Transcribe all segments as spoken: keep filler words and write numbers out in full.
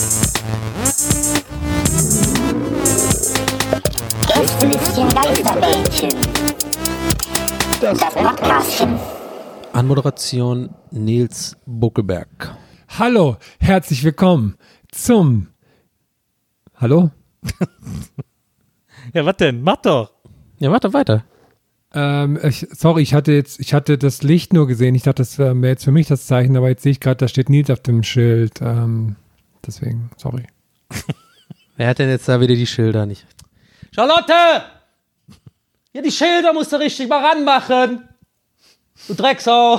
Gästelistchen Geisterbällchen. Das Podcastchen. Anmoderation Nils Buckelberg. Hallo, herzlich willkommen zum... Hallo? Ja, was denn? Mach doch. Ja, mach doch weiter. Ähm, ich, sorry, ich hatte jetzt, ich hatte das Licht nur gesehen. Ich dachte, das wäre jetzt für mich das Zeichen, aber jetzt sehe ich gerade, da steht Nils auf dem Schild. Ähm, deswegen, sorry. Wer hat denn jetzt da wieder die Schilder nicht? Charlotte! Ja, die Schilder musst du richtig mal ranmachen. Du Drecksau.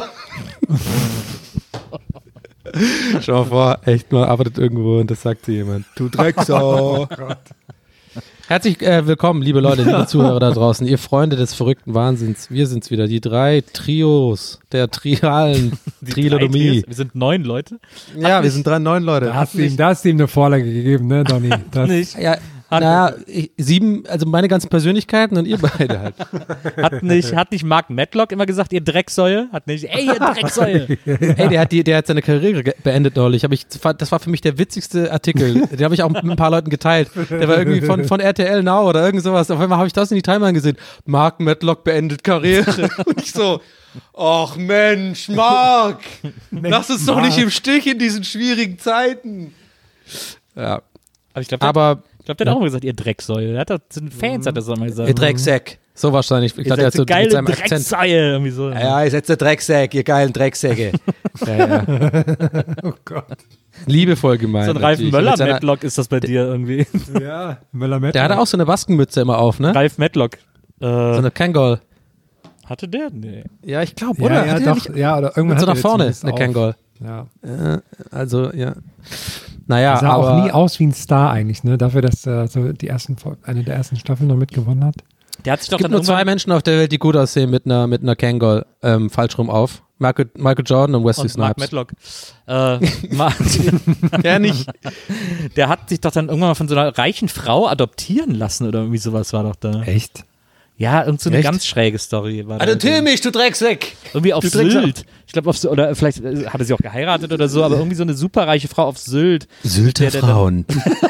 Schau mal vor, echt mal arbeitet irgendwo und das sagt dir jemand. Du Drecksau. Oh Gott. Herzlich äh, willkommen, liebe Leute, liebe Zuhörer da draußen, ihr Freunde des verrückten Wahnsinns. Wir sind's wieder, die drei Trios der trialen Trilodomie. Wir sind neun Leute. Ja, wir sind drei, neun Leute. Da hast du ihm, da hast du ihm eine Vorlage gegeben, ne, Donny? Das nicht. Ja, naja, ich, sieben, also meine ganzen Persönlichkeiten und ihr beide halt. Hat nicht, hat nicht Mark Matlock immer gesagt, ihr Drecksäue? Hat nicht, ey, ihr Drecksäue. Ey, der hat, die, der hat seine Karriere ge- beendet neulich. Hab ich, das war für mich der witzigste Artikel. Den habe ich auch mit ein paar Leuten geteilt. Der war irgendwie von, von R T L Now oder irgend sowas. Auf einmal habe ich das in die Timeline gesehen. Mark Matlock beendet Karriere. Und ich so, ach Mensch, Mark, lass uns doch nicht im Stich in diesen schwierigen Zeiten. Ja. Aber ich glaube, Aber ich glaube, der hat auch immer gesagt, ihr Drecksäue. Der hat doch, zu den Fans hat das auch mal gesagt. ihr Drecksack. So wahrscheinlich. Ich Ihr glaub, der seid hat so so mit geile seinem Akzent. Drecksäue. Irgendwie so. Ja, ihr seid der Drecksack, ihr geilen Drecksäcke. Ja, ja. oh Gott. Liebevoll gemeint. So ein Ralf natürlich. Mit seiner- Möller-Matlock ist das bei dir irgendwie. Ja, Möller Der hatte auch so eine Baskenmütze immer auf, ne? Ralf Matlock. Äh, So eine Kangol. hatte der? Nee. Ja, ich glaube, Ja, oder? ja, Hatte der doch, nicht ja, oder irgendwann mit so hat nach er vorne zumindest eine auf. Kangol. Ja. Äh, also, ja. Naja, Sah aber auch nie aus wie ein Star eigentlich, ne? Dafür, dass er so die ersten, eine der ersten Staffeln noch mitgewonnen hat. Der hat sich doch es gibt dann nur zwei irgendwann Menschen auf der Welt, die gut aussehen mit einer, mit einer Kangol ähm, falsch rum auf. Michael, Michael Jordan und Wesley und Mark Snipes. Matlock. Äh, Martin, Der nicht. der hat sich doch dann irgendwann mal von so einer reichen Frau adoptieren lassen oder irgendwie sowas war doch da. Echt? Ja, irgend so eine Echt? ganz schräge Story war da. Adoptier mich, du Drecksack! Irgendwie auf Du Drecksack. Sylt. Ich glaube, auf so, oder vielleicht äh, hatte sie auch geheiratet oder so, aber irgendwie so eine superreiche Frau auf Sylt, Sylter Der, der Frauen.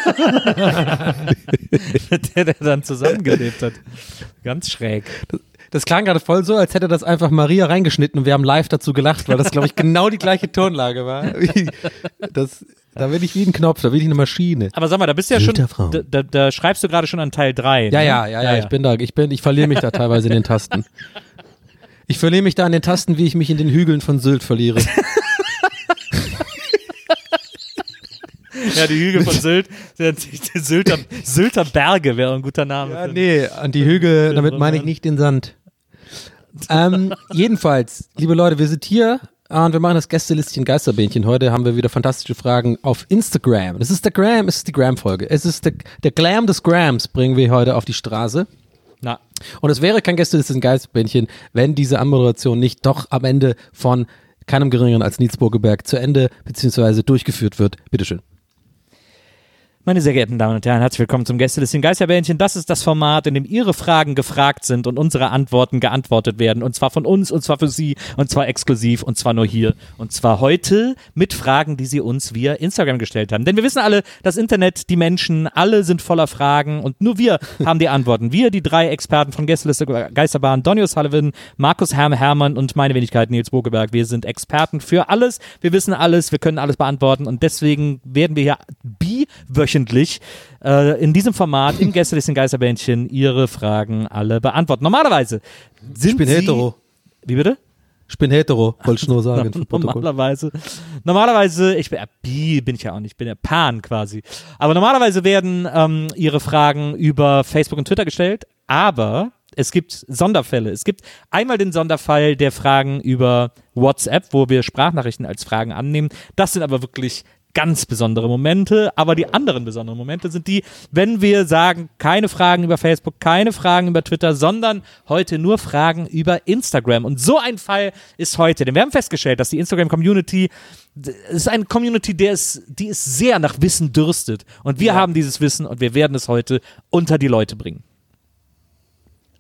mit der der dann zusammengelebt hat. Ganz schräg. Das klang gerade voll so, als hätte das einfach Maria reingeschnitten und wir haben live dazu gelacht, weil das, glaube ich, genau die gleiche Tonlage war. Das, da bin ich wie ein Knopf, da bin ich eine Maschine. Aber sag mal, da bist du ja schon, Sylter Frauen. da, da, da schreibst du gerade schon an Teil drei. Ja, ne? ja, ja, ja, ich bin da, ich bin, ich verliere mich da teilweise in den Tasten. Ich verliere mich da an den Tasten, wie ich mich in den Hügeln von Sylt verliere. Ja, die Hügel von Sylt, die Sylter, Sylter Berge wäre ein guter Name. Ja, für- nee, an die Hügel, damit meine ich nicht den Sand. Ähm, jedenfalls, liebe Leute, wir sind hier und wir machen das Gästelistchen Geisterbähnchen. Heute haben wir wieder fantastische Fragen auf Instagram. Das ist der Gram, es ist die Gram-Folge. Es ist der, der Glam des Grams, bringen wir heute auf die Straße. Na, Und es wäre kein Gästelistchen Geisterbähnchen, wenn diese Anmoderation nicht doch am Ende von keinem geringeren als Nils Buckelberg zu Ende bzw. durchgeführt wird. Bitteschön. meine sehr geehrten Damen und Herren, herzlich willkommen zum Gästelistchen Geisterbähnchen. Das ist das Format, in dem Ihre Fragen gefragt sind und unsere Antworten geantwortet werden. Und zwar von uns, und zwar für Sie, und zwar exklusiv, und zwar nur hier. Und zwar heute mit Fragen, die Sie uns via Instagram gestellt haben. Denn wir wissen alle, das Internet, die Menschen, alle sind voller Fragen und nur wir haben die Antworten. Wir, die drei Experten von Gästeliste Geisterbahn, Donny O'Sullivan, Markus Herm Hermann und meine Wenigkeit Nils Buckelberg. Wir sind Experten für alles. Wir wissen alles, wir können alles beantworten und deswegen werden wir hier biwöchentlich äh, in diesem Format im Gästelistchen Geisterbähnchen Ihre Fragen alle beantworten. Normalerweise sind Ich bin Sie, hetero. Wie bitte? Ich bin hetero, wollte ich nur sagen. für Protokoll. Normalerweise, normalerweise, ich bin, äh, bi bin ich ja auch nicht, ich bin ja Pan quasi. Aber normalerweise werden ähm, Ihre Fragen über Facebook und Twitter gestellt, aber es gibt Sonderfälle. Es gibt einmal den Sonderfall der Fragen über WhatsApp, wo wir Sprachnachrichten als Fragen annehmen. Das sind aber wirklich ganz besondere Momente, aber die anderen besonderen Momente sind die, wenn wir sagen, keine Fragen über Facebook, keine Fragen über Twitter, sondern heute nur Fragen über Instagram. Und so ein Fall ist heute, denn wir haben festgestellt, dass die Instagram-Community, es ist eine Community, der ist, die ist sehr nach Wissen dürstet. Und wir Ja. haben dieses Wissen und wir werden es heute unter die Leute bringen.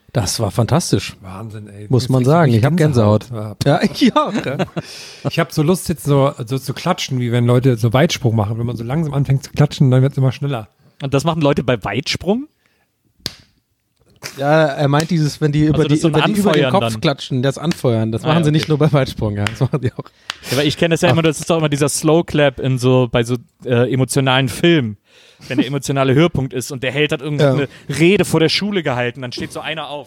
Das war fantastisch. Wahnsinn, ey. Muss man sagen. Ich habe Gänsehaut. Ja, Ja, ja. ja. Ich habe so Lust jetzt so, so zu klatschen, wie wenn Leute so Weitsprung machen. Wenn man so langsam anfängt zu klatschen, dann wird es immer schneller. Und das machen Leute bei Weitsprung? Ja, er meint dieses, wenn die über, Also das die, so ein über, die, über den Anfeuern Kopf dann. klatschen, das Anfeuern. Das Ah, machen ja, sie nicht okay. nur bei Weitsprung, ja. Das machen die auch. Ja, weil ich kenne das ja immer, das ist doch immer dieser Slow Clap in so, bei so äh, emotionalen Filmen. Wenn der emotionale Höhepunkt ist und der Held hat irgendeine Ja. Rede vor der Schule gehalten, dann steht so einer auf.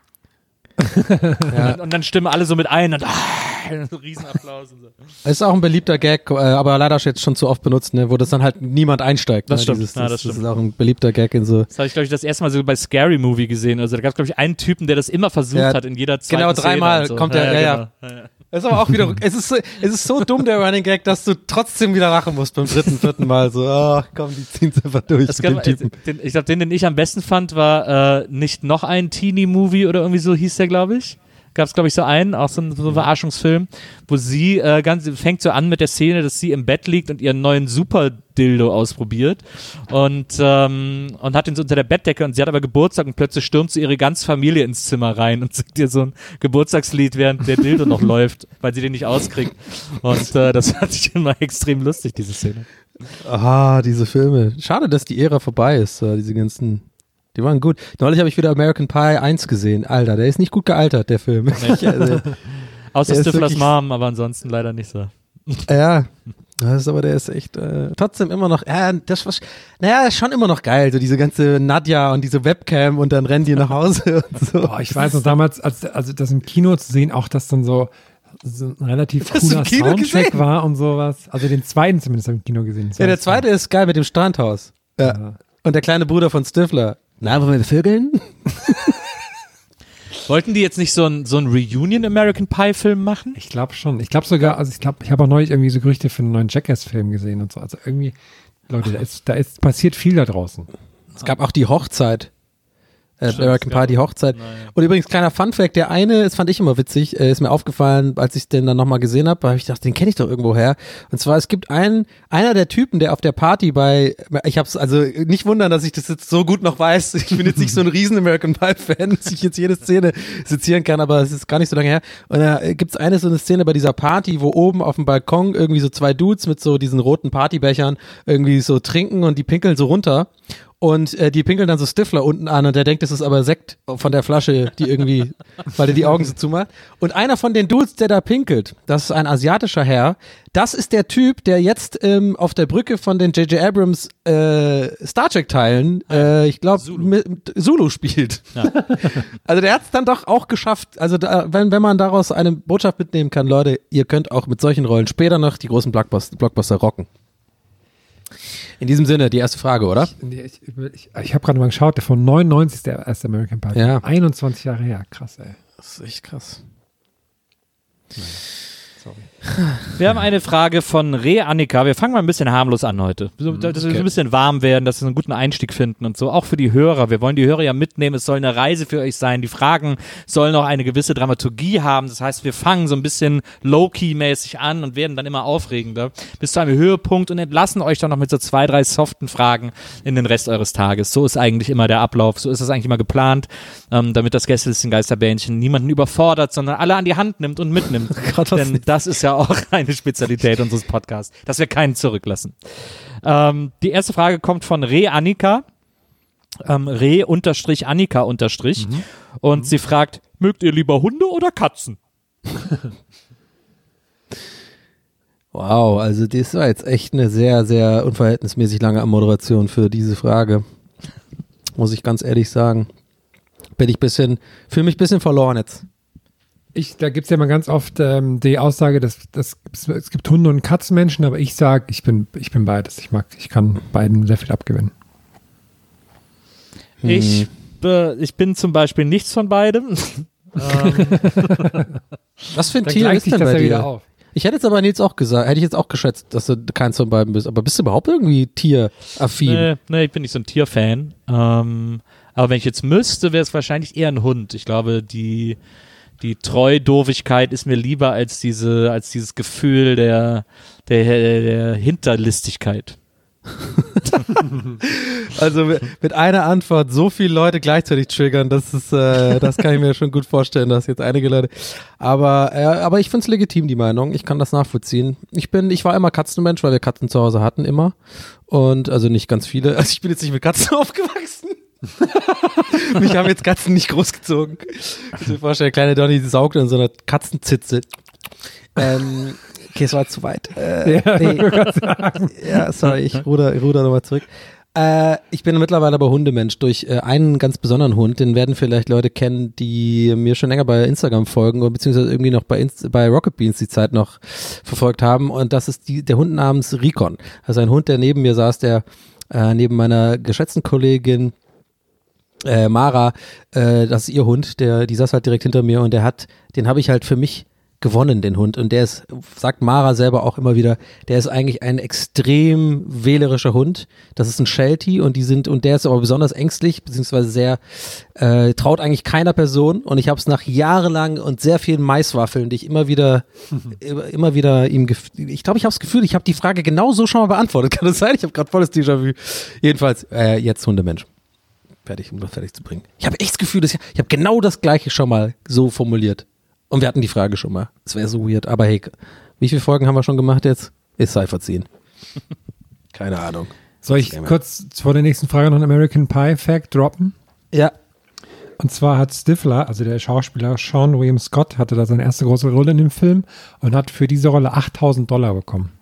Ja. Und, und dann stimmen alle so mit ein und ah, so Riesenapplaus und so. Es ist auch ein beliebter Gag, äh, aber leider jetzt schon zu oft benutzt, ne, wo das dann halt niemand einsteigt. Das ne, stimmt. Dieses, Ja, das das, das stimmt. ist auch ein beliebter Gag in so. Das habe ich, glaube ich, das erste Mal so bei Scary Movie gesehen. Also da gab es, glaube ich, einen Typen, der das immer versucht Ja, hat in jeder zweiten genau, dreimal Szene und so. kommt der- ja, ja. genau. ja. Es ist aber auch wieder, es ist so, es ist so dumm, der Running Gag, dass du trotzdem wieder lachen musst beim dritten, vierten Mal. So, ach komm, die ziehen's einfach durch Es mit gab, dem Typen. den, ich glaube, den, den ich am besten fand, war äh, nicht noch ein Teenie-Movie oder irgendwie so hieß der, glaube ich. Gab es, glaube ich, so einen, auch so ein, so ein Verarschungsfilm, wo sie äh, ganz, fängt so an mit der Szene, dass sie im Bett liegt und ihren neuen Super-Dildo ausprobiert und, ähm, und hat ihn so unter der Bettdecke und sie hat aber Geburtstag und plötzlich stürmt so ihre ganze Familie ins Zimmer rein und singt ihr so ein Geburtstagslied, während der Dildo noch läuft, weil sie den nicht auskriegt. Und äh, das fand ich immer extrem lustig, diese Szene. Ah, diese Filme. Schade, dass die Ära vorbei ist, äh, diese ganzen. Die waren gut. Neulich habe ich wieder American Pie eins gesehen. Alter, der ist nicht gut gealtert, der Film. Ich, also, Außer Der ist Stiflers wirklich- Mom, aber ansonsten leider nicht so. ja, das ist aber der ist echt äh, trotzdem immer noch, ja, das war, naja, ist schon immer noch geil, so diese ganze Nadja und diese Webcam und dann rennen die nach Hause und so. Boah, ich weiß noch damals, als also das im Kino zu sehen, auch dass dann so, so ein relativ Hast du cooler im Kino Soundcheck gesehen? war und sowas. Also den zweiten zumindest habe ich im Kino gesehen. Das Ja, der weiß zweite ist geil mit dem Strandhaus. Ja. Ja. Und der kleine Bruder von Stifler. Na, wollen wir vögeln? Wollten die jetzt nicht so ein, so ein Reunion American Pie Film machen? Ich glaube schon. Ich glaube sogar, also ich glaube, ich habe auch neulich irgendwie so Gerüchte für einen neuen Jackass-Film gesehen und so. Also irgendwie, Leute, da ist, da ist passiert viel da draußen. Es gab auch die Hochzeit. Äh, Stimmt, American es gab- Pie, die Hochzeit. Naja. Und übrigens, kleiner Funfact, der eine, das fand ich immer witzig, äh, ist mir aufgefallen, als ich den dann nochmal gesehen habe, habe ich gedacht, den kenne ich doch irgendwo her. Und zwar, es gibt einen, einer der Typen, der auf der Party bei, ich hab's, also nicht wundern, dass ich das jetzt so gut noch weiß, ich bin jetzt nicht so ein riesen American Pie-Fan, dass ich jetzt jede Szene sezieren kann, aber es ist gar nicht so lange her. Und da äh, gibt's eine so eine Szene bei dieser Party, wo oben auf dem Balkon irgendwie so zwei Dudes mit so diesen roten Partybechern irgendwie so trinken und die pinkeln so runter. Und äh, die pinkeln dann so Stifler unten an und der denkt, das ist aber Sekt von der Flasche, die irgendwie, weil der die Augen so zumacht. Und einer von den Dudes, der da pinkelt, das ist ein asiatischer Herr, das ist der Typ, der jetzt ähm, auf der Brücke von den J J Abrams äh, Star Trek-Teilen, äh, ich glaube, Zulu. Zulu spielt. Ja. Also der hat es dann doch auch geschafft. Also da, wenn, wenn man daraus eine Botschaft mitnehmen kann, Leute, ihr könnt auch mit solchen Rollen später noch die großen Blockbuster, Blockbuster rocken. In diesem Sinne, die erste Frage, oder? Nee, Ich, ich, ich habe gerade mal geschaut, der von neunundneunzig ist der erste American Pie. Ja. einundzwanzig Jahre her, krass, ey. Das ist echt krass. Sorry. Wir haben eine Frage von Re Annika. Wir fangen mal ein bisschen harmlos an heute. So, dass wir so ein bisschen warm werden, dass wir einen guten Einstieg finden und so. Auch für die Hörer. Wir wollen die Hörer ja mitnehmen. Es soll eine Reise für euch sein. Die Fragen sollen auch eine gewisse Dramaturgie haben. Das heißt, wir fangen so ein bisschen low-key-mäßig an und werden dann immer aufregender bis zu einem Höhepunkt und entlassen euch dann noch mit so zwei, drei soften Fragen in den Rest eures Tages. So ist eigentlich immer der Ablauf. So ist das eigentlich immer geplant, ähm, damit das Gästelisten Geisterbähnchen niemanden überfordert, sondern alle an die Hand nimmt und mitnimmt. Gott, was Denn nicht. das ist ja auch eine Spezialität unseres Podcasts, dass wir keinen zurücklassen. Ähm, die erste Frage kommt von Re Annika. Ähm, Re unterstrich Annika unterstrich. Mhm. Und sie fragt, mögt ihr lieber Hunde oder Katzen? Wow, also das war jetzt echt eine sehr, sehr unverhältnismäßig lange Moderation für diese Frage. Muss ich ganz ehrlich sagen. Bin ich bisschen, fühle mich ein bisschen verloren jetzt. Ich, da gibt es ja mal ganz oft ähm, die Aussage, dass, dass es gibt Hunde- und Katzenmenschen, aber ich sage, ich bin, ich bin beides. Ich mag, ich kann beiden sehr viel abgewinnen. Hm. Ich, äh, ich bin zum Beispiel nichts von beidem. ähm, Was für ein Dann Tier gleicht ist sich denn das bei ja wieder dir? auf. Ich hätte jetzt aber Nils auch gesagt, hätte ich jetzt auch geschätzt, dass du keins von beiden bist. Aber bist du überhaupt irgendwie tieraffin? nee, nee, ich bin nicht so ein Tierfan. Ähm, aber wenn ich jetzt müsste, wäre es wahrscheinlich eher ein Hund. Ich glaube, die, die Treudovigkeit ist mir lieber als diese, als dieses Gefühl der, der, der Hinterlistigkeit. Also mit, mit einer Antwort so viele Leute gleichzeitig triggern, das ist, äh, das kann ich mir schon gut vorstellen, dass jetzt einige Leute, aber, äh, aber ich finde es legitim, die Meinung, ich kann das nachvollziehen. Ich bin, ich war immer Katzenmensch, weil wir Katzen zu Hause hatten, immer. Und, also nicht ganz viele, also ich bin jetzt nicht mit Katzen aufgewachsen. Mich haben jetzt Katzen nicht großgezogen. Ich muss mir vorstellen, der kleine Donny saugt in so einer Katzenzitze. Ähm, okay, es war zu weit. Äh, Ja, nee. Ja, sorry, ich ruder, ich ruder nochmal zurück. Äh, ich bin mittlerweile aber Hundemensch durch äh, einen ganz besonderen Hund, den werden vielleicht Leute kennen, die mir schon länger bei Instagram folgen oder beziehungsweise irgendwie noch bei, Inst- bei Rocket Beans die Zeit noch verfolgt haben, und das ist die, der Hund namens Rikon. Also ein Hund, der neben mir saß, der äh, neben meiner geschätzten Kollegin Äh, Mara, äh, das ist ihr Hund, der, die saß halt direkt hinter mir, und der hat, den habe ich halt für mich gewonnen, den Hund, und der ist, sagt Mara selber auch immer wieder, der ist eigentlich ein extrem wählerischer Hund. Das ist ein Sheltie, und die sind, und der ist aber besonders ängstlich, beziehungsweise sehr, äh, traut eigentlich keiner Person, und ich habe es nach jahrelang und sehr vielen Maiswaffeln, die ich immer wieder, mhm. immer, immer wieder ihm, gef- ich glaube, ich habe das Gefühl, ich habe die Frage genau so schon mal beantwortet, kann das sein? Ich habe gerade volles Déjà-vu. Jedenfalls, äh, jetzt Hundemensch. Fertig, um das fertig zu bringen. Ich habe echt das Gefühl, dass ich, ich habe genau das Gleiche schon mal so formuliert. Und wir hatten die Frage schon mal. Es wäre so weird. Aber hey, wie viele Folgen haben wir schon gemacht jetzt? Ist sei verziehen. Keine Ahnung. Soll ich kurz vor der nächsten Frage noch einen American Pie Fact droppen? Ja. Und zwar hat Stifler, also der Schauspieler Sean William Scott, hatte da seine erste große Rolle in dem Film und hat für diese Rolle achttausend Dollar bekommen.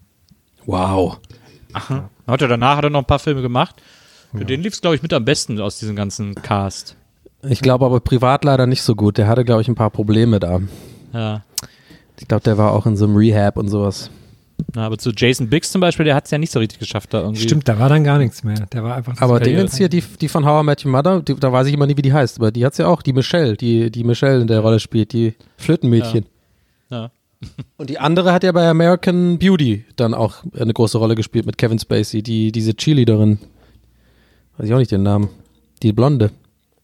Wow. Aha. Hat er danach hat er noch ein paar Filme gemacht. Für ja. den lief es, glaube ich, mit am besten aus diesem ganzen Cast. Ich glaube aber privat leider nicht so gut. Der hatte, glaube ich, ein paar Probleme da. Ja. Ich glaube, der war auch in so einem Rehab und sowas. Na, aber zu Jason Biggs zum Beispiel, der hat es ja nicht so richtig geschafft da irgendwie. Stimmt, da war dann gar nichts mehr. Der war einfach. Aber Dingens hier, die, die von How I Met Your Mother, die, da weiß ich immer nie, wie die heißt, aber die hat's ja auch, die Michelle, die, die Michelle in der Rolle spielt, die Flötenmädchen. Ja. ja. Und die andere hat ja bei American Beauty dann auch eine große Rolle gespielt mit Kevin Spacey, die, diese Cheerleaderin. Weiß ich auch nicht den Namen. Die Blonde.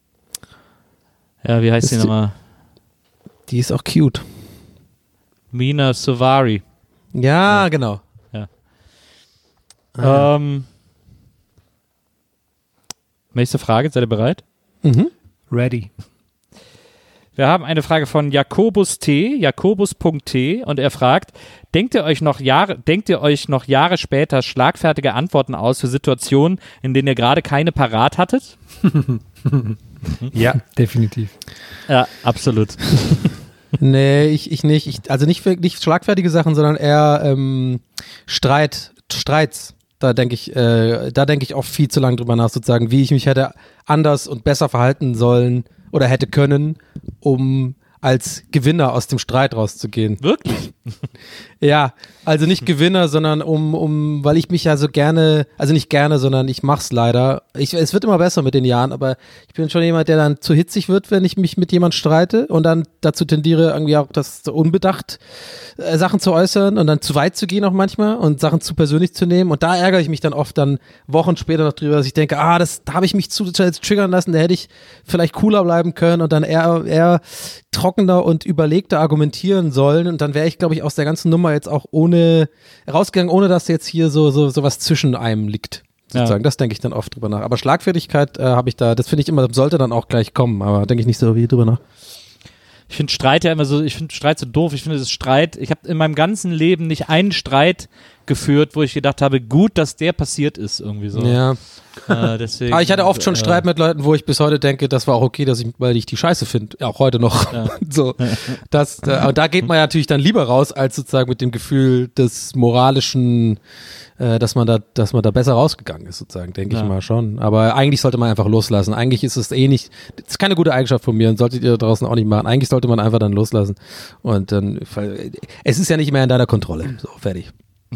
Ja, wie heißt ist die nochmal? Die ist auch cute. Mina Suvari. Ja, ja. genau. Ja. Ah. Ähm, nächste Frage, seid ihr bereit? Mhm. Ready. Wir haben eine Frage von Jakobus T, jakobus.t, und er fragt, denkt ihr euch noch Jahre, denkt ihr euch noch Jahre später schlagfertige Antworten aus für Situationen, in denen ihr gerade keine parat hattet? Ja, definitiv. Ja, absolut. Nee, ich, ich nicht. Ich, also nicht, nicht schlagfertige Sachen, sondern eher ähm, Streit, Streits. Da denke ich, äh, da denke ich auch viel zu lange drüber nach, sozusagen, wie ich mich hätte anders und besser verhalten sollen oder hätte können, um als Gewinner aus dem Streit rauszugehen. Wirklich? Ja, also nicht Gewinner, sondern um, um, weil ich mich ja so gerne, also nicht gerne, sondern ich mach's leider. Ich, es wird immer besser mit den Jahren, aber ich bin schon jemand, der dann zu hitzig wird, wenn ich mich mit jemand streite und dann dazu tendiere, irgendwie auch das so unbedacht äh, Sachen zu äußern und dann zu weit zu gehen auch manchmal und Sachen zu persönlich zu nehmen, und da ärgere ich mich dann oft dann Wochen später noch drüber, dass ich denke, ah, das da habe ich mich zu, zu triggern lassen, da hätte ich vielleicht cooler bleiben können und dann eher, eher trockener und überlegter argumentieren sollen, und dann wäre ich, glaube ich, aus der ganzen Nummer jetzt auch ohne rausgegangen, ohne dass jetzt hier so so so was zwischen einem liegt, sozusagen. Ja. Das denke ich dann oft drüber nach. Aber Schlagfertigkeit äh, habe ich da, das finde ich immer, sollte dann auch gleich kommen, aber denke ich nicht so wie drüber nach. Ich finde Streit ja immer so, ich finde Streit so doof, ich finde das Streit, ich habe in meinem ganzen Leben nicht einen Streit geführt, wo ich gedacht habe, gut, dass der passiert ist, irgendwie so. Ja. Äh, deswegen, aber ich hatte oft schon äh, Streit mit Leuten, wo ich bis heute denke, das war auch okay, dass ich, weil ich die scheiße finde, ja, auch heute noch. Ja. So, das, äh, aber da geht man ja natürlich dann lieber raus, als sozusagen mit dem Gefühl des moralischen, äh, dass man da, dass man da besser rausgegangen ist, sozusagen, denke ja. ich mal schon. Aber eigentlich sollte man einfach loslassen. Eigentlich ist es eh nicht, das ist keine gute Eigenschaft von mir und solltet ihr da draußen auch nicht machen. Eigentlich sollte man einfach dann loslassen. Und dann, es ist ja nicht mehr in deiner Kontrolle. So, fertig.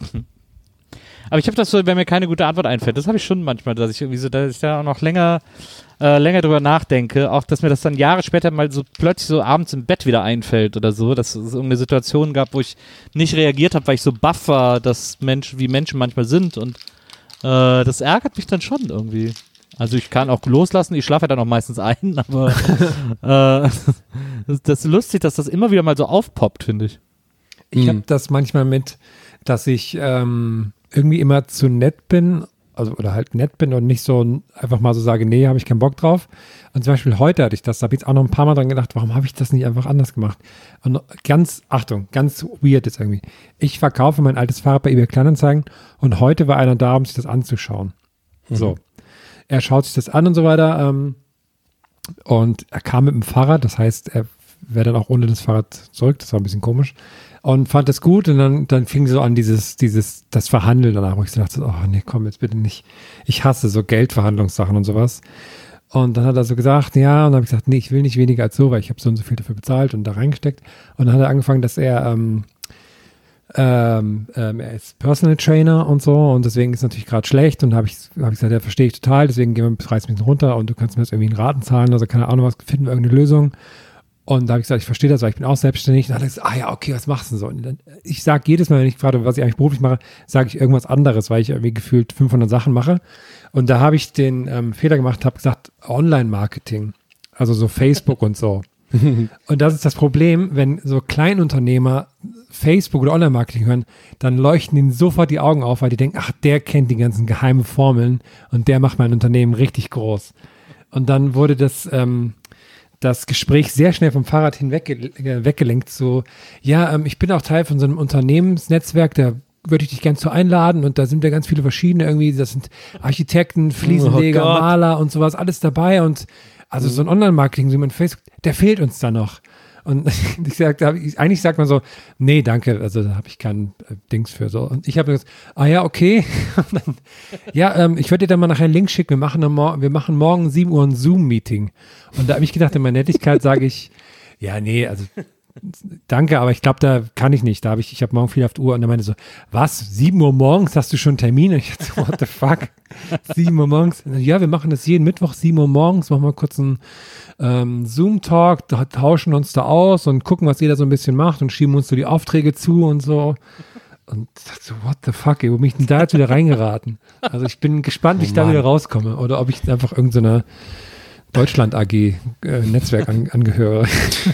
Aber ich habe das so, wenn mir keine gute Antwort einfällt, das habe ich schon manchmal, dass ich irgendwie so, dass ich da auch noch länger, äh, länger drüber nachdenke, auch dass mir das dann Jahre später mal so plötzlich so abends im Bett wieder einfällt oder so, dass es irgendeine Situation gab, wo ich nicht reagiert habe, weil ich so baff war, dass Menschen, wie Menschen manchmal sind, und äh, das ärgert mich dann schon irgendwie. Also ich kann auch loslassen, ich schlafe ja dann auch meistens ein, aber äh, das, das ist lustig, dass das immer wieder mal so aufpoppt, finde ich. Ich habe das manchmal mit, dass ich ähm, irgendwie immer zu nett bin, also oder halt nett bin und nicht so einfach mal so sage, nee, habe ich keinen Bock drauf. Und zum Beispiel heute hatte ich das, da habe ich jetzt auch noch ein paar Mal dran gedacht, warum habe ich das nicht einfach anders gemacht? Und ganz, Achtung, ganz weird ist irgendwie. Ich verkaufe mein altes Fahrrad bei eBay Kleinanzeigen und heute war einer da, um sich das anzuschauen. Mhm. So. Er schaut sich das an und so weiter. Ähm, und er kam mit dem Fahrrad, das heißt, er wäre dann auch ohne das Fahrrad zurück, das war ein bisschen komisch. Und fand das gut und dann, dann fing so an dieses, dieses, das Verhandeln danach, wo ich so dachte, oh nee, komm, jetzt bitte nicht. Ich hasse so Geldverhandlungssachen und sowas. Und dann hat er so gesagt, ja, und dann habe ich gesagt, nee, ich will nicht weniger als so, weil ich habe so und so viel dafür bezahlt und da reingesteckt. Und dann hat er angefangen, dass er, ähm, ähm, ähm, er ist Personal Trainer und so und deswegen ist es natürlich gerade schlecht und da habe ich, hab ich gesagt, ja, verstehe ich total, deswegen gehen wir den Preis ein bisschen runter und du kannst mir jetzt irgendwie einen Raten zahlen, also keine Ahnung was, finden wir irgendeine Lösung. Und da habe ich gesagt, ich verstehe das, weil ich bin auch selbstständig. Und dann hat er gesagt, ah ja, okay, was machst du so? Und dann, ich sage jedes Mal, wenn ich frage, was ich eigentlich beruflich mache, sage ich irgendwas anderes, weil ich irgendwie gefühlt fünfhundert Sachen mache. Und da habe ich den ähm, Fehler gemacht, habe gesagt, Online-Marketing, also so Facebook und so. Und das ist das Problem, wenn so Kleinunternehmer Facebook oder Online-Marketing hören, dann leuchten ihnen sofort die Augen auf, weil die denken, ach, der kennt die ganzen geheimen Formeln und der macht mein Unternehmen richtig groß. Und dann wurde das... Ähm, das Gespräch sehr schnell vom Fahrrad hinweg äh, weggelenkt, so, ja, ähm, ich bin auch Teil von so einem Unternehmensnetzwerk, da würde ich dich gern zu einladen und da sind ja ganz viele verschiedene irgendwie, das sind Architekten, Fliesenleger, oh Maler und sowas, alles dabei und also so ein Online-Marketing, so ein Facebook, der fehlt uns da noch. Und ich sag, eigentlich sagt man so, nee, danke, also da habe ich kein äh, Dings für so. Und ich habe gesagt, ah ja, okay. Und dann, ja, ähm, ich würde dir dann mal nachher einen Link schicken, wir machen, wir machen morgen sieben Uhr ein Zoom-Meeting. Und da habe ich gedacht, in meiner Nettigkeit sage ich, ja, nee, also danke, aber ich glaube, da kann ich nicht. Da habe ich, ich habe morgen viel auf der Uhr und er meinte so, was, sieben Uhr morgens hast du schon einen Termin? Und ich dachte, what the fuck? sieben Uhr morgens? Ja, wir machen das jeden Mittwoch, sieben Uhr morgens, machen wir kurz einen ähm, Zoom-Talk, da tauschen uns da aus und gucken, was jeder so ein bisschen macht und schieben uns so die Aufträge zu und so. Und ich dachte so, what the fuck, ey, wo bin ich denn da jetzt wieder reingeraten? Also ich bin gespannt, wie ich oh, da wieder rauskomme oder ob ich einfach irgendeiner Deutschland-A G-Netzwerk äh, an, angehöre.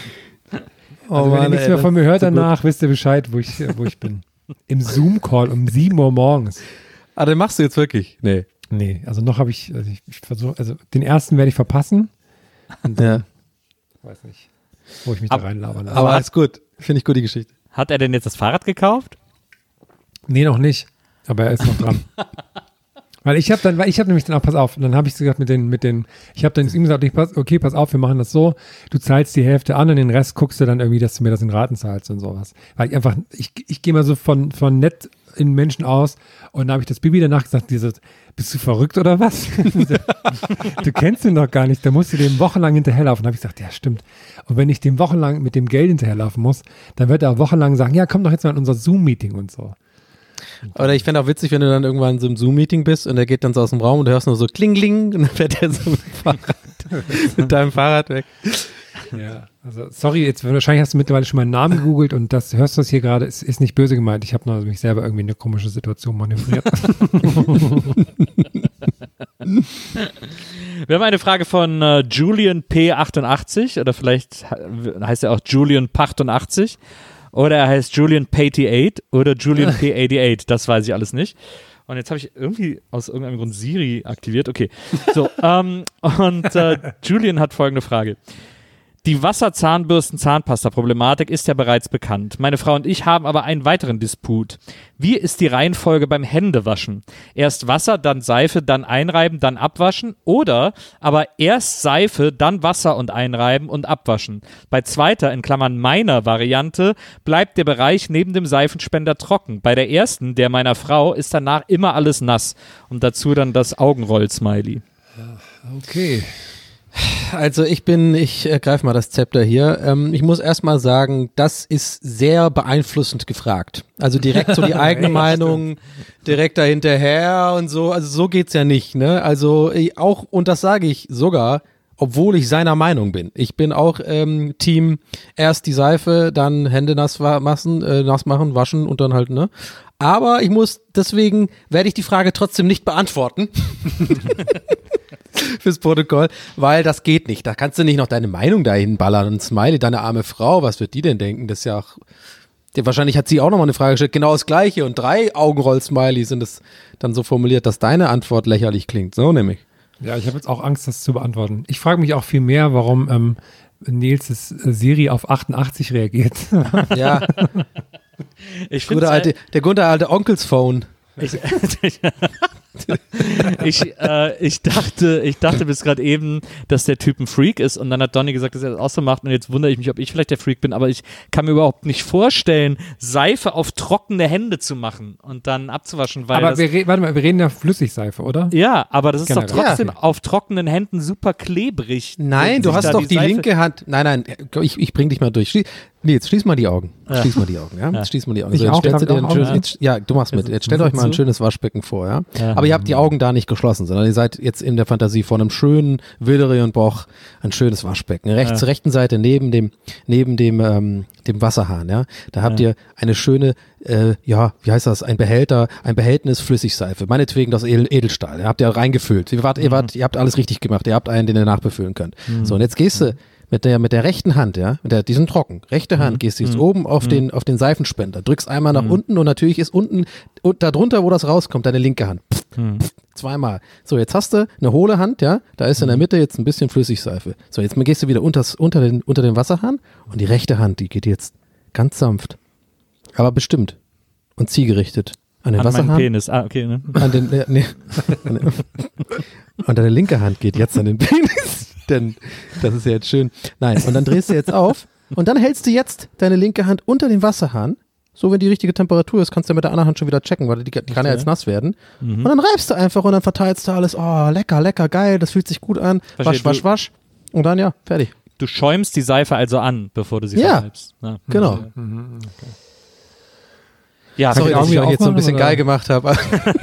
Also oh wenn Mann, ihr nichts ey, mehr von mir hört danach, wisst ihr Bescheid, wo ich, wo ich bin. Im Zoom-Call um sieben Uhr morgens. Ah, den machst du jetzt wirklich? Nee. Nee, also noch habe ich, also ich, ich versuche, also den ersten werde ich verpassen. Und dann, ja. Weiß nicht, wo ich mich Ab, da reinlabern lasse. Aber alles gut. Finde ich gut, die Geschichte. Hat er denn jetzt das Fahrrad gekauft? Nee, noch nicht. Aber er ist noch dran. Weil ich habe dann, weil ich habe nämlich dann auch, pass auf, und dann habe ich gesagt mit den, mit den, ich habe dann ihm gesagt, ich pass, okay, pass auf, wir machen das so, du zahlst die Hälfte an und den Rest guckst du dann irgendwie, dass du mir das in Raten zahlst und sowas. Weil ich einfach, ich, ich gehe mal so von, von nett in Menschen aus und dann habe ich das Bibi danach gesagt, die so, bist du verrückt oder was? Du kennst ihn doch gar nicht, da musst du dem wochenlang hinterherlaufen. Da habe ich gesagt, ja stimmt. Und wenn ich dem wochenlang mit dem Geld hinterherlaufen muss, dann wird er wochenlang sagen, ja komm doch jetzt mal in unser Zoom-Meeting und so. Oder ich fände auch witzig, wenn du dann irgendwann in so einem Zoom-Meeting bist und er geht dann so aus dem Raum und du hörst nur so kling, kling und dann fährt er so mit, Fahrrad, mit deinem Fahrrad weg. Ja, also sorry, jetzt wahrscheinlich hast du mittlerweile schon meinen Namen gegoogelt und das hörst du das hier gerade, es ist nicht böse gemeint. Ich habe nur mich selber irgendwie in eine komische Situation manövriert. Wir haben eine Frage von äh, Julian P achtundachtzig oder vielleicht heißt er auch Julian Pachtundachtzig. Oder er heißt Julian P achtundachtzig oder Julian P achtundachtzig, das weiß ich alles nicht. Und jetzt habe ich irgendwie aus irgendeinem Grund Siri aktiviert. Okay, so, ähm, und äh, Julian hat folgende Frage. Die Wasserzahnbürsten-Zahnpasta-Problematik ist ja bereits bekannt. Meine Frau und ich haben aber einen weiteren Disput. Wie ist die Reihenfolge beim Händewaschen? Erst Wasser, dann Seife, dann einreiben, dann abwaschen? Oder aber erst Seife, dann Wasser und einreiben und abwaschen? Bei zweiter, in Klammern meiner Variante, bleibt der Bereich neben dem Seifenspender trocken. Bei der ersten, der meiner Frau, ist danach immer alles nass. Und dazu dann das Augenroll-Smiley. Okay. Also ich bin, ich äh, greife mal das Zepter hier. Ähm, ich muss erstmal sagen, das ist sehr beeinflussend gefragt. Also direkt so die eigene Meinung, direkt dahinterher und so. Also so geht's ja nicht, ne? Also ich auch, und das sage ich sogar, obwohl ich seiner Meinung bin. Ich bin auch ähm, Team erst die Seife, dann Hände nass machen, äh, nass machen, waschen und dann halt, ne? Aber ich muss, deswegen werde ich die Frage trotzdem nicht beantworten. Fürs Protokoll, weil das geht nicht. Da kannst du nicht noch deine Meinung dahin ballern und Smiley, deine arme Frau, was wird die denn denken? Das ist ja auch, Der, wahrscheinlich hat sie auch nochmal eine Frage gestellt, genau das Gleiche und drei Augenroll-Smiley sind es dann so formuliert, dass deine Antwort lächerlich klingt. So nämlich. Ja, ich habe jetzt auch Angst, das zu beantworten. Ich frage mich auch viel mehr, warum ähm, Nils' Siri auf achtundachtzig reagiert. Ja. Ich Gute finde alte, der gute alte Onkelsphone. Ich, ich, äh, ich, dachte, ich dachte bis gerade eben, dass der Typ ein Freak ist und dann hat Donny gesagt, dass er das auch so macht und jetzt wundere ich mich, ob ich vielleicht der Freak bin, aber ich kann mir überhaupt nicht vorstellen, Seife auf trockene Hände zu machen und dann abzuwaschen, weil aber das, wir, re- warte mal, wir reden ja Flüssigseife, oder? ja, aber das ist Generell. doch trotzdem Ja. auf trockenen Händen super klebrig. Nein, Wenn du sich hast da doch die, Seife- linke Hand. Nein, nein, ich, ich bring dich mal durch. Schließ, nee, jetzt schließ mal die Augen. Ja. Schließ mal die Augen, ja? Ja. Jetzt schließ mal die Augen. Ich jetzt auch, stellst du darf dir ich ein auch schönes, Augen? jetzt, ja, du machst mit. Jetzt stellt euch mal ein zu? schönes Waschbecken vor, ja? Ja. Aber ihr habt die Augen da nicht geschlossen, sondern ihr seid jetzt in der Fantasie vor einem schönen Wildere und Boch, ein schönes Waschbecken. Rechts Ja. zur rechten Seite neben dem, neben dem, ähm, dem Wasserhahn, ja? Da habt Ja. ihr eine schöne, äh, ja, wie heißt das? Ein Behälter, ein Behältnis Flüssigseife. Meinetwegen das Edel, Edelstahl. Ihr habt ja reingefüllt. Ihr wart, ihr wart, ihr habt alles richtig gemacht. Ihr habt einen, den ihr nachbefüllen könnt. So, und jetzt gehst du mit der, mit der rechten Hand, ja, mit der, die sind trocken. Rechte Hand, gehst du jetzt oben auf den, auf den Seifenspender, drückst einmal nach unten und natürlich ist unten, und da drunter, wo das rauskommt, deine linke Hand. Pff, pff, zweimal. So, jetzt hast du eine hohle Hand, ja, da ist in der Mitte jetzt ein bisschen Flüssigseife. So, jetzt gehst du wieder unters, unter den, unter den Wasserhahn und die rechte Hand, die geht jetzt ganz sanft, aber bestimmt und zielgerichtet an den An meinen Wasserhahn. Penis. Ah, okay, ne? An den, äh, nee. Und deine linke Hand geht jetzt an den Penis. Denn das ist ja jetzt schön. Nein, und dann drehst du jetzt auf und dann hältst du jetzt deine linke Hand unter den Wasserhahn. So, wenn die richtige Temperatur ist, kannst du mit der anderen Hand schon wieder checken, weil die kann ja jetzt nass werden. Und dann reibst du einfach und dann verteilst du alles. Oh, lecker, lecker, geil, das fühlt sich gut an. Verstehe, Wasch, wasch, du- wasch. Und dann ja, fertig. Du schäumst die Seife also an, bevor du sie Ja. verreibst. Ja. Genau. Ja, Sorry, die dass Augen ich wieder euch jetzt so ein aufmachen, bisschen oder? geil gemacht habe.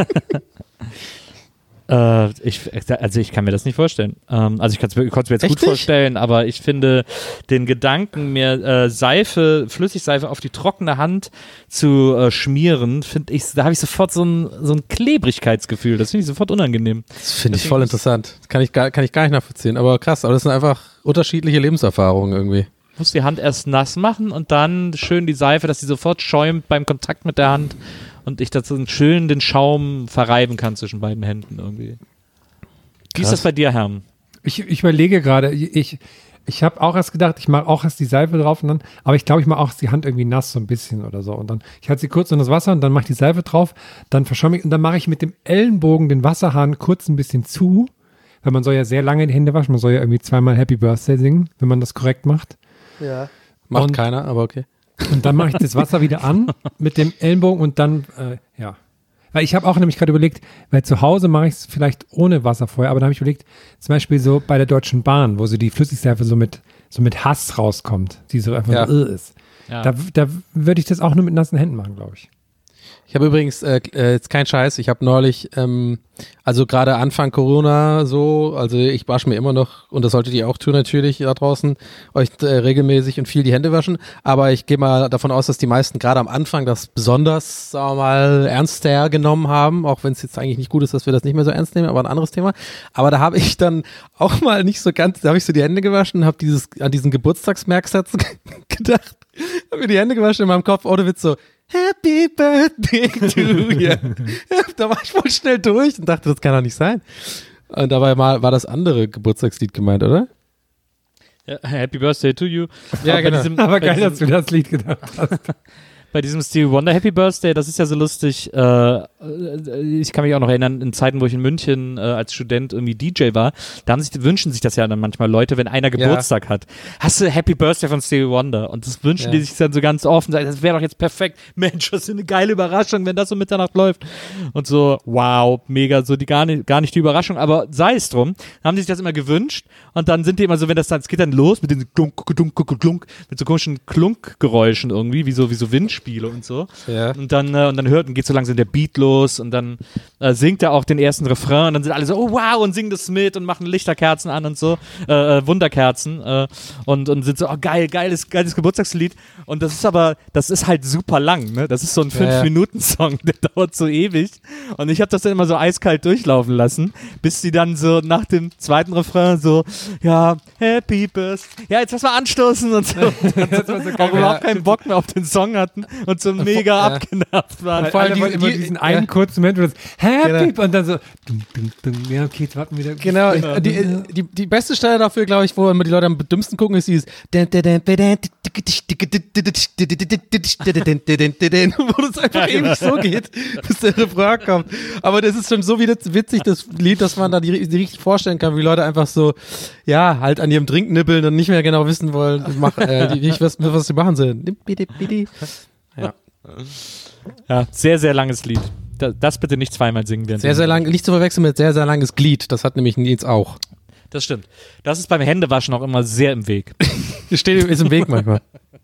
Äh, ich, also ich kann mir das nicht vorstellen. Ähm, also ich kann's mir- konnte es mir jetzt Echt gut nicht? vorstellen, aber ich finde den Gedanken, mir äh, Seife, Flüssigseife auf die trockene Hand zu äh, schmieren, finde ich, da habe ich sofort so ein, so ein Klebrigkeitsgefühl. Das finde ich sofort unangenehm. Das finde ich Deswegen voll ist- interessant. Kann ich, gar, kann ich gar nicht nachvollziehen. Aber krass, aber das sind einfach unterschiedliche Lebenserfahrungen irgendwie. Du musst die Hand erst nass machen und dann schön die Seife, dass sie sofort schäumt beim Kontakt mit der Hand und ich dazu schön den Schaum verreiben kann zwischen beiden Händen irgendwie. Wie ist Krass. das bei dir, Herm? Ich, ich überlege gerade, ich, ich habe auch erst gedacht, ich mache auch erst die Seife drauf und dann, aber ich glaube, ich mache auch die Hand irgendwie nass so ein bisschen oder so. Und dann, ich halte sie kurz in das Wasser und dann mache ich die Seife drauf, dann verschäume ich und dann mache ich mit dem Ellenbogen den Wasserhahn kurz ein bisschen zu, weil man soll ja sehr lange die Hände waschen, man soll ja irgendwie zweimal Happy Birthday singen, wenn man das korrekt macht. Ja. Macht Und- keiner, aber okay. Und dann mache ich das Wasser wieder an mit dem Ellenbogen und dann, äh, ja. Weil ich habe auch nämlich gerade überlegt, weil zu Hause mache ich es vielleicht ohne Wasser vorher, aber dann habe ich überlegt, zum Beispiel so bei der Deutschen Bahn, wo so die Flüssigseife so mit, so mit Hass rauskommt, die so einfach Ja. so äh, ist. Ja. Da, da würde ich das auch nur mit nassen Händen machen, glaube ich. Ich habe übrigens, äh, äh, jetzt kein Scheiß, ich habe neulich, ähm, also gerade Anfang Corona so, also ich wasche mir immer noch, und das solltet ihr auch tun natürlich da draußen, euch äh, regelmäßig und viel die Hände waschen, aber ich gehe mal davon aus, dass die meisten gerade am Anfang das besonders, sagen wir mal, ernster genommen haben, auch wenn es jetzt eigentlich nicht gut ist, dass wir das nicht mehr so ernst nehmen, aber ein anderes Thema. Aber da habe ich dann auch mal nicht so ganz, da habe ich so die Hände gewaschen und habe dieses, an diesen Geburtstagsmerksatz gedacht, habe mir die Hände gewaschen in meinem Kopf, ohne Witz so, Happy Birthday to you. Da war ich voll schnell durch und dachte, das kann doch nicht sein. Und dabei mal war das andere Geburtstagslied gemeint, oder? Ja, Happy Birthday to you. Ja, Aber genau. Bei diesem, Aber bei geil, diesem, dass du das Lied gedacht hast. Bei diesem Stevie Wonder Happy Birthday, das ist ja so lustig. Äh, ich kann mich auch noch erinnern, in Zeiten, wo ich in München äh, als Student irgendwie D J war, da haben sich, wünschen sich das ja dann manchmal Leute, wenn einer Geburtstag hat. Hast du Happy Birthday von Stevie Wonder? Und das wünschen Ja. die sich dann so ganz offen. Sagen, das wäre doch jetzt perfekt. Mensch, was für eine geile Überraschung, wenn das um Mitternacht läuft. Und so, wow, mega, so die gar nicht, gar nicht die Überraschung. Aber sei es drum, haben die sich das immer gewünscht. Und dann sind die immer so, wenn das dann, es geht dann los mit den Klunk, Klunk, Klunk, Klunk, mit so komischen Klunkgeräuschen irgendwie, wie so, wie so Windspiele und so. Ja. Und dann, äh, und dann hört und geht so langsam der Beat los und dann äh, singt er auch den ersten Refrain und dann sind alle so, oh wow, und singen das mit und machen Lichterkerzen an und so, äh, äh, Wunderkerzen äh, und, und sind so, oh geil, geiles, geiles Geburtstagslied. Und das ist aber, das ist halt super lang, ne? Das ist so ein Ja, fünf ja. Minuten Song, der dauert so ewig. Und ich habe das dann immer so eiskalt durchlaufen lassen, bis die dann so nach dem zweiten Refrain so, ja, Happy Birthday, ja, jetzt lass mal anstoßen und so. Und dann auch überhaupt keinen Bock mehr auf den Song hatten. und so mega Ja. abgenervt waren. Weil vor allem alle die- wollen immer die- diesen ja. einen kurzen Moment, wo das Happy Genau. und dann so dum, dum, dum, ja, okay, jetzt warten wir wieder. Genau, die, die, die beste Stelle dafür, glaube ich, wo immer die Leute am dümmsten gucken, ist dieses wo das einfach ewig so geht, bis der Refrain kommt. Aber das ist schon so wieder witzig, das Lied, dass man da die, die richtig vorstellen kann, wie Leute einfach so, ja, halt an ihrem Drink nibbeln und nicht mehr genau wissen wollen, mach, äh, die, nicht wissen, was sie machen sollen. Ja. Ja, sehr, sehr langes Lied. Da- Das bitte nicht zweimal singen werden. Sehr, sehr lang, nicht zu verwechseln mit sehr, sehr langes Glied. Das hat nämlich Nils auch. Das stimmt. Das ist beim Händewaschen auch immer sehr im Weg. Steht ist im Weg manchmal.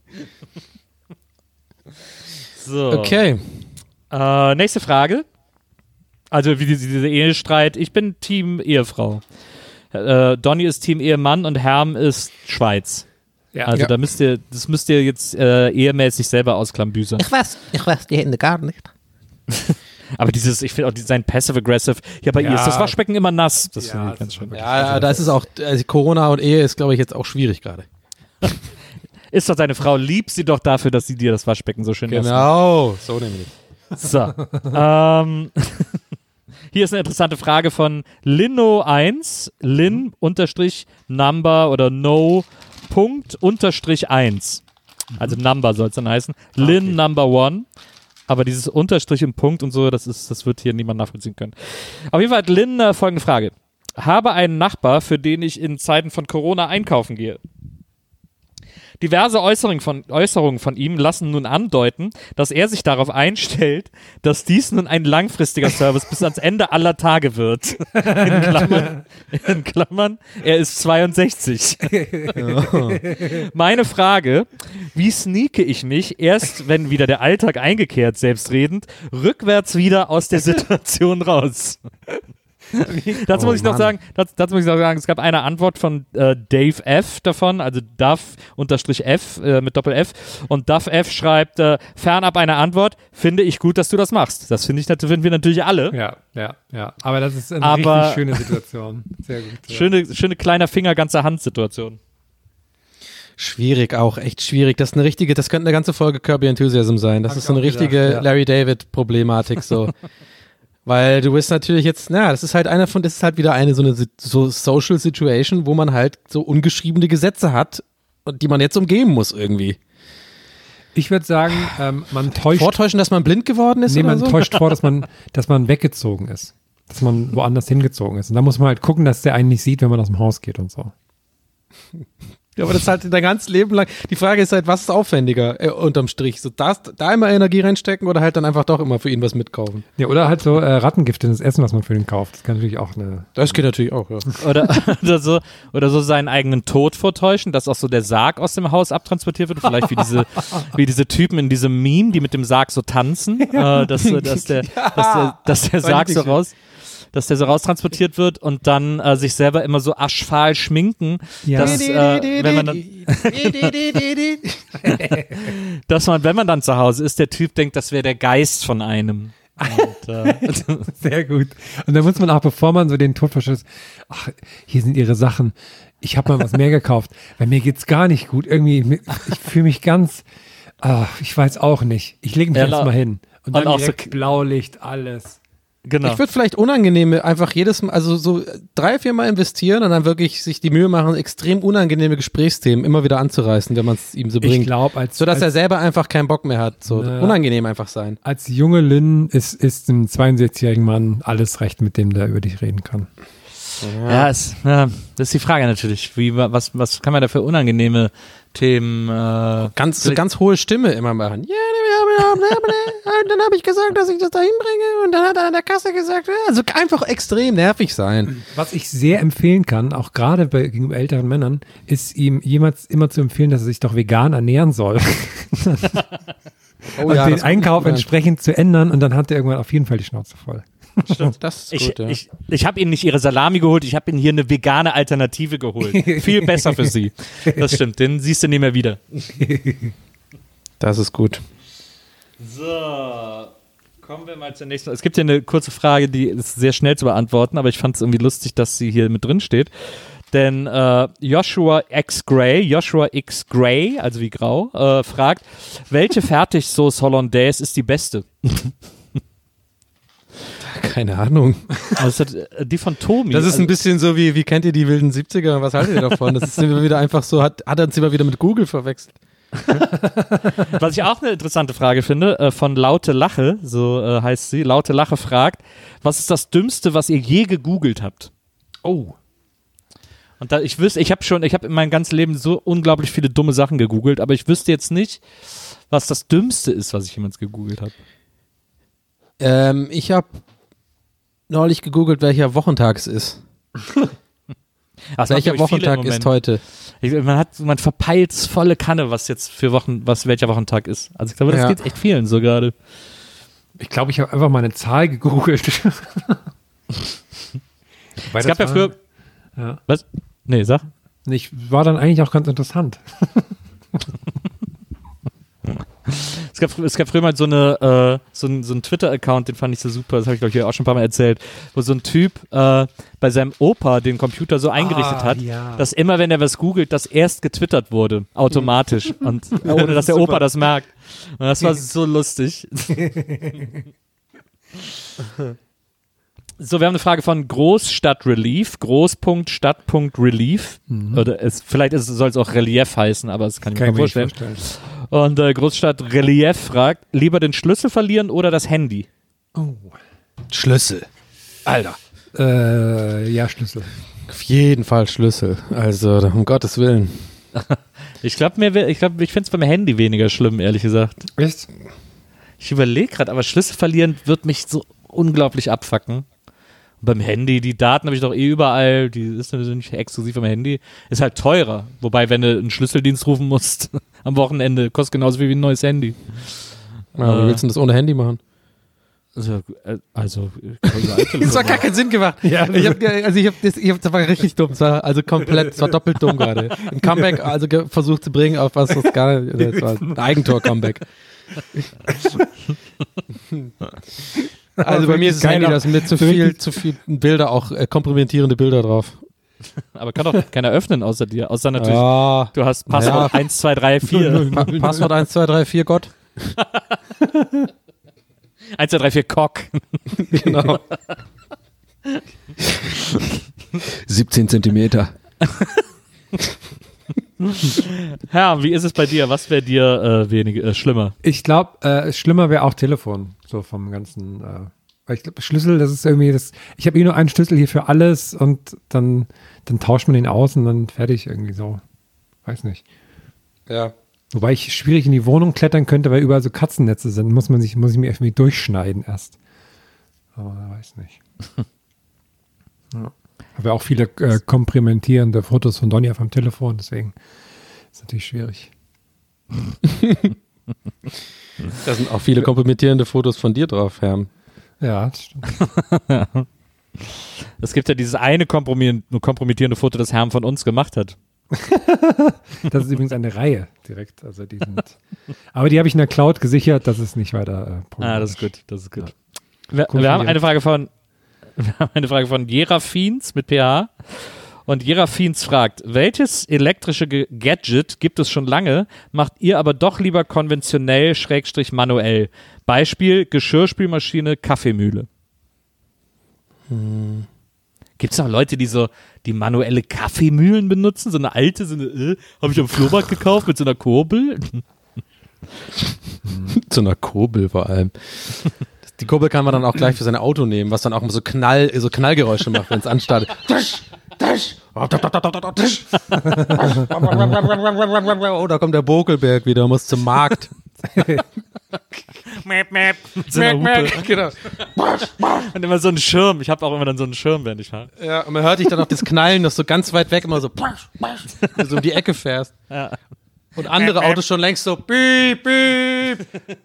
So. Okay. Äh, nächste Frage. Also wie diese, diese Ehestreit. Ich bin Team Ehefrau. Äh, Donny ist Team Ehemann und Herm ist Schweiz. Ja. Also Ja. da müsst ihr, das müsst ihr jetzt äh, ehemäßig selber ausklambüsern. Ich weiß, ich weiß die Hände gar nicht. Aber dieses, ich finde auch die- sein Passive-Aggressive, ja, bei Ja. ihr ist das Waschbecken immer nass. Das Ja, finde ich das ganz ist schön. Ja, da ist es auch, also Corona und Ehe ist, glaube ich, jetzt auch schwierig gerade. Ist doch deine Frau, lieb sie doch dafür, dass sie dir das Waschbecken so schön nass macht. Genau, so nämlich. So. ähm, hier ist eine interessante Frage von Linno eins, Lin unterstrich Number oder No Punkt unterstrich eins. Also Number soll es dann heißen. Lin okay. Number One. Aber dieses Unterstrich im Punkt und so, das ist, das wird hier niemand nachvollziehen können. Auf jeden Fall hat Lin äh, folgende Frage. Habe einen Nachbar, für den ich in Zeiten von Corona einkaufen gehe. Diverse Äußerungen von, Äußerungen von ihm lassen nun andeuten, dass er sich darauf einstellt, dass dies nun ein langfristiger Service bis ans Ende aller Tage wird. In Klammern, in Klammern er ist zweiundsechzig. Meine Frage, wie sneake ich mich, erst wenn wieder der Alltag eingekehrt, selbstredend, rückwärts wieder aus der Situation raus? Dazu Oh, muss ich noch Mann. sagen, dazu, dazu muss ich noch sagen, es gab eine Antwort von äh, Dave F. davon, also Duff unterstrich F äh, mit Doppel F, und Duff F schreibt, äh, fernab einer Antwort, finde ich gut, dass du das machst. Das finde ich, das finden wir natürlich alle. Ja, ja, ja. Aber das ist eine Aber- richtig schöne Situation. Sehr gut. Ja. Schöne, schöne kleiner Finger, ganze Hand-Situation. Schwierig auch, echt schwierig. Das ist eine richtige, das könnte eine ganze Folge Kirby Enthusiasm sein. Das Hab ist ich so eine auch richtige gedacht, ja. Larry David-Problematik so. Weil du bist natürlich jetzt, na, das ist halt einer von, das ist halt wieder eine so eine Si- so Social Situation, wo man halt so ungeschriebene Gesetze hat und die man jetzt umgehen muss irgendwie. Ich würde sagen, ähm, man täuscht, Vortäuschen, dass man blind geworden ist nee, oder man so? täuscht vor, dass man, dass man weggezogen ist. Dass man woanders hingezogen ist. Und da muss man halt gucken, dass der einen nicht sieht, wenn man aus dem Haus geht und so. Ja, aber das ist halt dein ganzes Leben lang. Die Frage ist halt, was ist aufwendiger äh, unterm Strich? So das, da immer Energie reinstecken oder halt dann einfach doch immer für ihn was mitkaufen? Ja, oder halt so äh, Rattengift in das Essen, was man für den kauft. Das kann natürlich auch eine. Das geht natürlich auch, ja. Oder, oder, so, oder so seinen eigenen Tod vortäuschen, dass auch so der Sarg aus dem Haus abtransportiert wird. Vielleicht wie diese, wie diese Typen in diesem Meme, die mit dem Sarg so tanzen, äh, dass, äh, dass, der, dass der, dass der Sarg so raus, dass der so raustransportiert wird und dann äh, sich selber immer so aschfahl schminken, Ja. dass, äh, wenn man dann, dass man, wenn man dann zu Hause ist, der Typ denkt, das wäre der Geist von einem. Und, äh, Sehr gut. Und dann muss man auch, bevor man so den Tod verschützt, ach, hier sind ihre Sachen. Ich habe mal was mehr gekauft. Bei mir geht's gar nicht gut. Irgendwie, ich fühle mich ganz, ach, ich weiß auch nicht. Ich lege mich Ja, jetzt la- mal hin. Und dann und auch so direkt k- Blaulicht, alles. genau. Ich würde vielleicht unangenehme, einfach jedes Mal, also so drei, vier Mal investieren und dann wirklich sich die Mühe machen, extrem unangenehme Gesprächsthemen immer wieder anzureißen, wenn man es ihm so Ich bringt. glaube, als, Sodass als, er selber einfach keinen Bock mehr hat. So Ja. unangenehm einfach sein. als junge Lynn ist, ist einem zweiundsechzigjährigen Mann alles recht, mit dem der über dich reden kann. Ja, es, ja, das ist die Frage natürlich. Wie, was, was kann man da für unangenehme Themen? Äh, Ganz, so ganz hohe Stimme immer machen. Ja, dann habe ich gesagt, dass ich das da hinbringe und dann hat er an der Kasse gesagt, ja, also einfach extrem nervig sein. Was ich sehr empfehlen kann, auch gerade bei gegenüber älteren Männern, ist ihm jemals immer zu empfehlen, dass er sich doch vegan ernähren soll. Oh und den das- Einkauf entsprechend zu ändern und dann hat er irgendwann auf jeden Fall die Schnauze voll. Das ist ich gut, ja. ich, ich habe Ihnen nicht Ihre Salami geholt, ich habe Ihnen hier eine vegane Alternative geholt. Viel besser für Sie. Das stimmt, den siehst du nicht mehr wieder. Das ist gut. So, kommen wir mal zur nächsten. Es gibt hier eine kurze Frage, die ist sehr schnell zu beantworten, aber ich fand es irgendwie lustig, dass sie hier mit drin steht. Denn äh, Joshua X Gray, Joshua X Gray, also wie grau, äh, fragt, welche Fertigsauce Hollandaise ist die beste? Keine Ahnung. Also das, äh, die von Tomi. Das ist also, ein bisschen so wie, wie kennt ihr die wilden siebziger? Was haltet ihr davon? Das ist immer wieder einfach so, hat, hat er uns immer wieder mit Google verwechselt. Was ich auch eine interessante Frage finde, äh, von Laute Lache, so äh, heißt sie. Laute Lache fragt, was ist das Dümmste, was ihr je gegoogelt habt? Oh. Und da, ich wüsste, ich habe schon, ich habe in meinem ganzen Leben so unglaublich viele dumme Sachen gegoogelt, aber ich wüsste jetzt nicht, was das Dümmste ist, was ich jemals gegoogelt habe. Ähm, ich habe neulich gegoogelt, welcher Wochentag es ist. Ach, Welcher Wochentag ist heute? Ich, man hat, man verpeilt volle Kanne, was jetzt für Wochen, was welcher Wochentag ist. Also ich glaube, das Ja. geht echt vielen so gerade. Ich glaube, ich habe einfach mal eine Zahl gegoogelt. Es gab ja früher. Ja. Was? Nee, sag. Ich war dann eigentlich auch ganz interessant. Es gab, es gab früher mal so eine äh, so ein, so ein Twitter-Account, den fand ich so super, das habe ich glaube ich auch schon ein paar Mal erzählt, wo so ein Typ äh, bei seinem Opa den Computer so eingerichtet Ah, hat, ja. dass immer, wenn er was googelt, das erst getwittert wurde, automatisch und äh, ohne dass der Super. Opa das merkt. Und das war so lustig. So, wir haben eine Frage von Großstadt-Relief, Groß.Stadt.Relief. Mhm. Oder es, vielleicht soll es auch Relief heißen, aber das kann ich Kann mir ich mal mir nicht vorstellen. vorstellen. Und äh, Großstadt Relief fragt, lieber den Schlüssel verlieren oder das Handy? Oh. Schlüssel. Alter. Äh, ja, Schlüssel. Auf jeden Fall Schlüssel. Also, um Gottes Willen. Ich glaube, mir, wär- ich, glaub, ich finde es beim Handy weniger schlimm, ehrlich gesagt. Echt? Ich überlege gerade, aber Schlüssel verlieren wird mich so unglaublich abfacken. Und beim Handy, die Daten habe ich doch eh überall, die ist natürlich nicht exklusiv am Handy, ist halt teurer. Wobei, wenn du einen Schlüsseldienst rufen musst am Wochenende, kostet genauso viel wie ein neues Handy. Ja, Äh. wie willst du denn das ohne Handy machen? Also, äh, also kann man überall Das telefonieren. hat gar keinen Sinn gemacht. Ja. Ich hab, also ich hab, das, ich hab, das war richtig dumm. Das war also komplett, das war doppelt dumm gerade. Ein Comeback also ge- versucht zu bringen auf was das gar nicht, das war ein Eigentor-Comeback. Also bei mir ist das Geil, Handy, aber da sind mit zu so viel, richtig- zu viel Bilder, auch äh, kompromittierende Bilder drauf. Aber kann doch keiner öffnen außer dir. Außer natürlich, Ja, du hast Passwort Ja. eins, zwei, drei, vier. Pa Passwort eins, zwei, drei, vier, Gott. eins, zwei, drei, vier, Cock. Genau. siebzehn Zentimeter. Herr, wie ist es bei dir? Was wäre dir äh, wenig, äh, schlimmer? Ich glaube, äh, schlimmer wäre auch Telefon, so vom ganzen, äh, weil ich glaube, Schlüssel, das ist irgendwie das, ich habe eh nur einen Schlüssel hier für alles und dann, dann tauscht man den aus und dann fertig irgendwie so. Weiß nicht. Ja. Wobei ich schwierig in die Wohnung klettern könnte, weil überall so Katzennetze sind, muss man sich, muss ich mir irgendwie durchschneiden erst. Aber weiß nicht. Ja. Habe ja auch viele äh, komprimentierende Fotos von Donja vom Telefon, deswegen ist natürlich schwierig. Da sind auch viele kompromittierende Fotos von dir drauf, Herr. Ja, das stimmt. Es gibt ja dieses eine kompromittierende, kompromittierende Foto, das Herrn von uns gemacht hat. Das ist übrigens eine Reihe direkt. Also die sind, aber die habe ich in der Cloud gesichert, das ist nicht weiter äh, Ah, das ist gut, das ist gut. Wir, Cool wir haben von dir. eine Frage von wir haben eine Frage von Jerafins mit P H. Und Jerafins fragt, welches elektrische Ge- Gadget gibt es schon lange, macht ihr aber doch lieber konventionell, schrägstrich manuell? Beispiel Geschirrspülmaschine, Kaffeemühle. Hm. Gibt es auch Leute, die so die manuelle Kaffeemühlen benutzen? So eine alte, so eine, äh, habe ich am Flohmarkt gekauft mit so einer Kurbel? Zu einer Kurbel vor allem. Die Kurbel kann man dann auch gleich für sein Auto nehmen, was dann auch immer so Knall, so Knallgeräusche macht, wenn es anstartet. Oh, da kommt der Bokelberg wieder, muss zum Markt. Mäp, mäp, mit so einer Hupe. Genau. Und immer so einen Schirm. Ich habe auch immer dann so einen Schirm, während ich fahre. Ja, und man hört dich dann auf das Knallen, das so ganz weit weg immer so, wenn du so um die Ecke fährst. Ja. Und andere Autos schon längst so, piep, piep.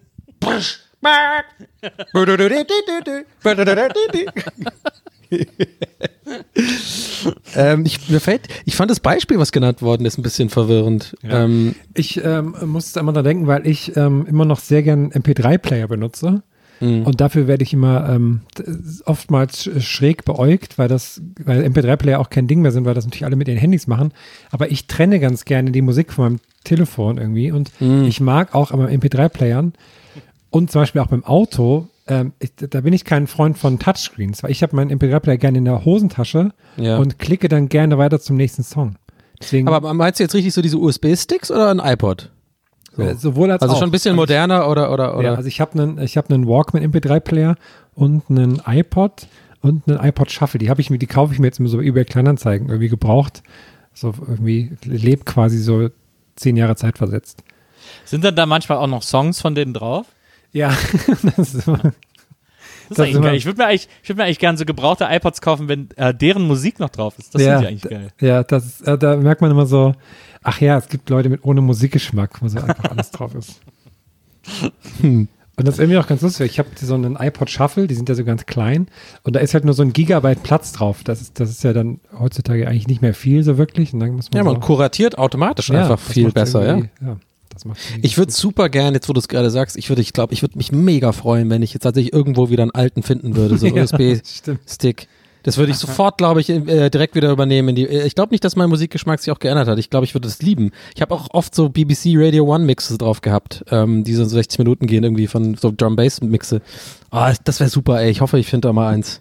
ähm, ich, mir fällt, ich fand das Beispiel, was genannt worden ist, ein bisschen verwirrend. Ja. Ähm, Ich ähm, musste immer da denken, weil ich ähm, immer noch sehr gern M P drei Player benutze. Mhm. Und dafür werde ich immer ähm, oftmals sch- schräg beäugt, weil das, weil M P drei Player auch kein Ding mehr sind, weil das natürlich alle mit ihren Handys machen. Aber ich trenne ganz gerne die Musik von meinem Telefon irgendwie und Mhm. ich mag auch aber M P drei Playern und zum Beispiel auch beim Auto, ähm, ich, da bin ich kein Freund von Touchscreens, weil ich habe meinen M P drei Player gerne in der Hosentasche Ja. und klicke dann gerne weiter zum nächsten Song. Deswegen, Aber meinst du jetzt richtig so diese U S B-Sticks oder ein iPod? So. äh, sowohl als Also auch. schon ein bisschen Also ich- moderner oder, oder, oder? Ja, also ich habe einen ich habe einen Walkman M P drei Player und einen iPod und einen iPod Shuffle. Die habe ich mir, die kaufe ich mir jetzt immer so über Kleinanzeigen irgendwie gebraucht. So irgendwie lebt quasi so zehn Jahre Zeit versetzt. Sind dann da manchmal auch noch Songs von denen drauf? Ja, das ist immer, Das ist Das eigentlich ist immer- geil. Ich würde mir eigentlich, ich würde mir eigentlich gerne so gebrauchte iPods kaufen, wenn äh, deren Musik noch drauf ist. Das ja, finde ich eigentlich geil. ja, das ist, äh, da merkt man immer so, ach ja, es gibt Leute mit ohne Musikgeschmack, wo so einfach alles drauf ist. Und das ist irgendwie auch ganz lustig. Ich habe so einen iPod Shuffle, die sind ja so ganz klein und da ist halt nur so ein Gigabyte Platz drauf. Das ist, das ist ja dann heutzutage eigentlich nicht mehr viel so wirklich. Und dann muss man Ja, man so, kuratiert automatisch Ja, einfach das viel macht's besser, ja. irgendwie- ja. Das macht irgendwie Ich würde ganz super gern, jetzt wo du es gerade sagst, ich würde, ich glaube, ich würde mich mega freuen, wenn ich jetzt tatsächlich irgendwo wieder einen alten finden würde, so einen Ja, U S B stimmt. Stick. Das würde ich sofort, glaube ich, äh, direkt wieder übernehmen. In die, äh, ich glaube nicht, dass mein Musikgeschmack sich auch geändert hat. Ich glaube, ich würde es lieben. Ich habe auch oft so B B C Radio One Mixes drauf gehabt, ähm, die so sechzig Minuten gehen, irgendwie von so Drum Bass Mixe. Ah, das wäre super, ey. Ich hoffe, ich finde da mal eins.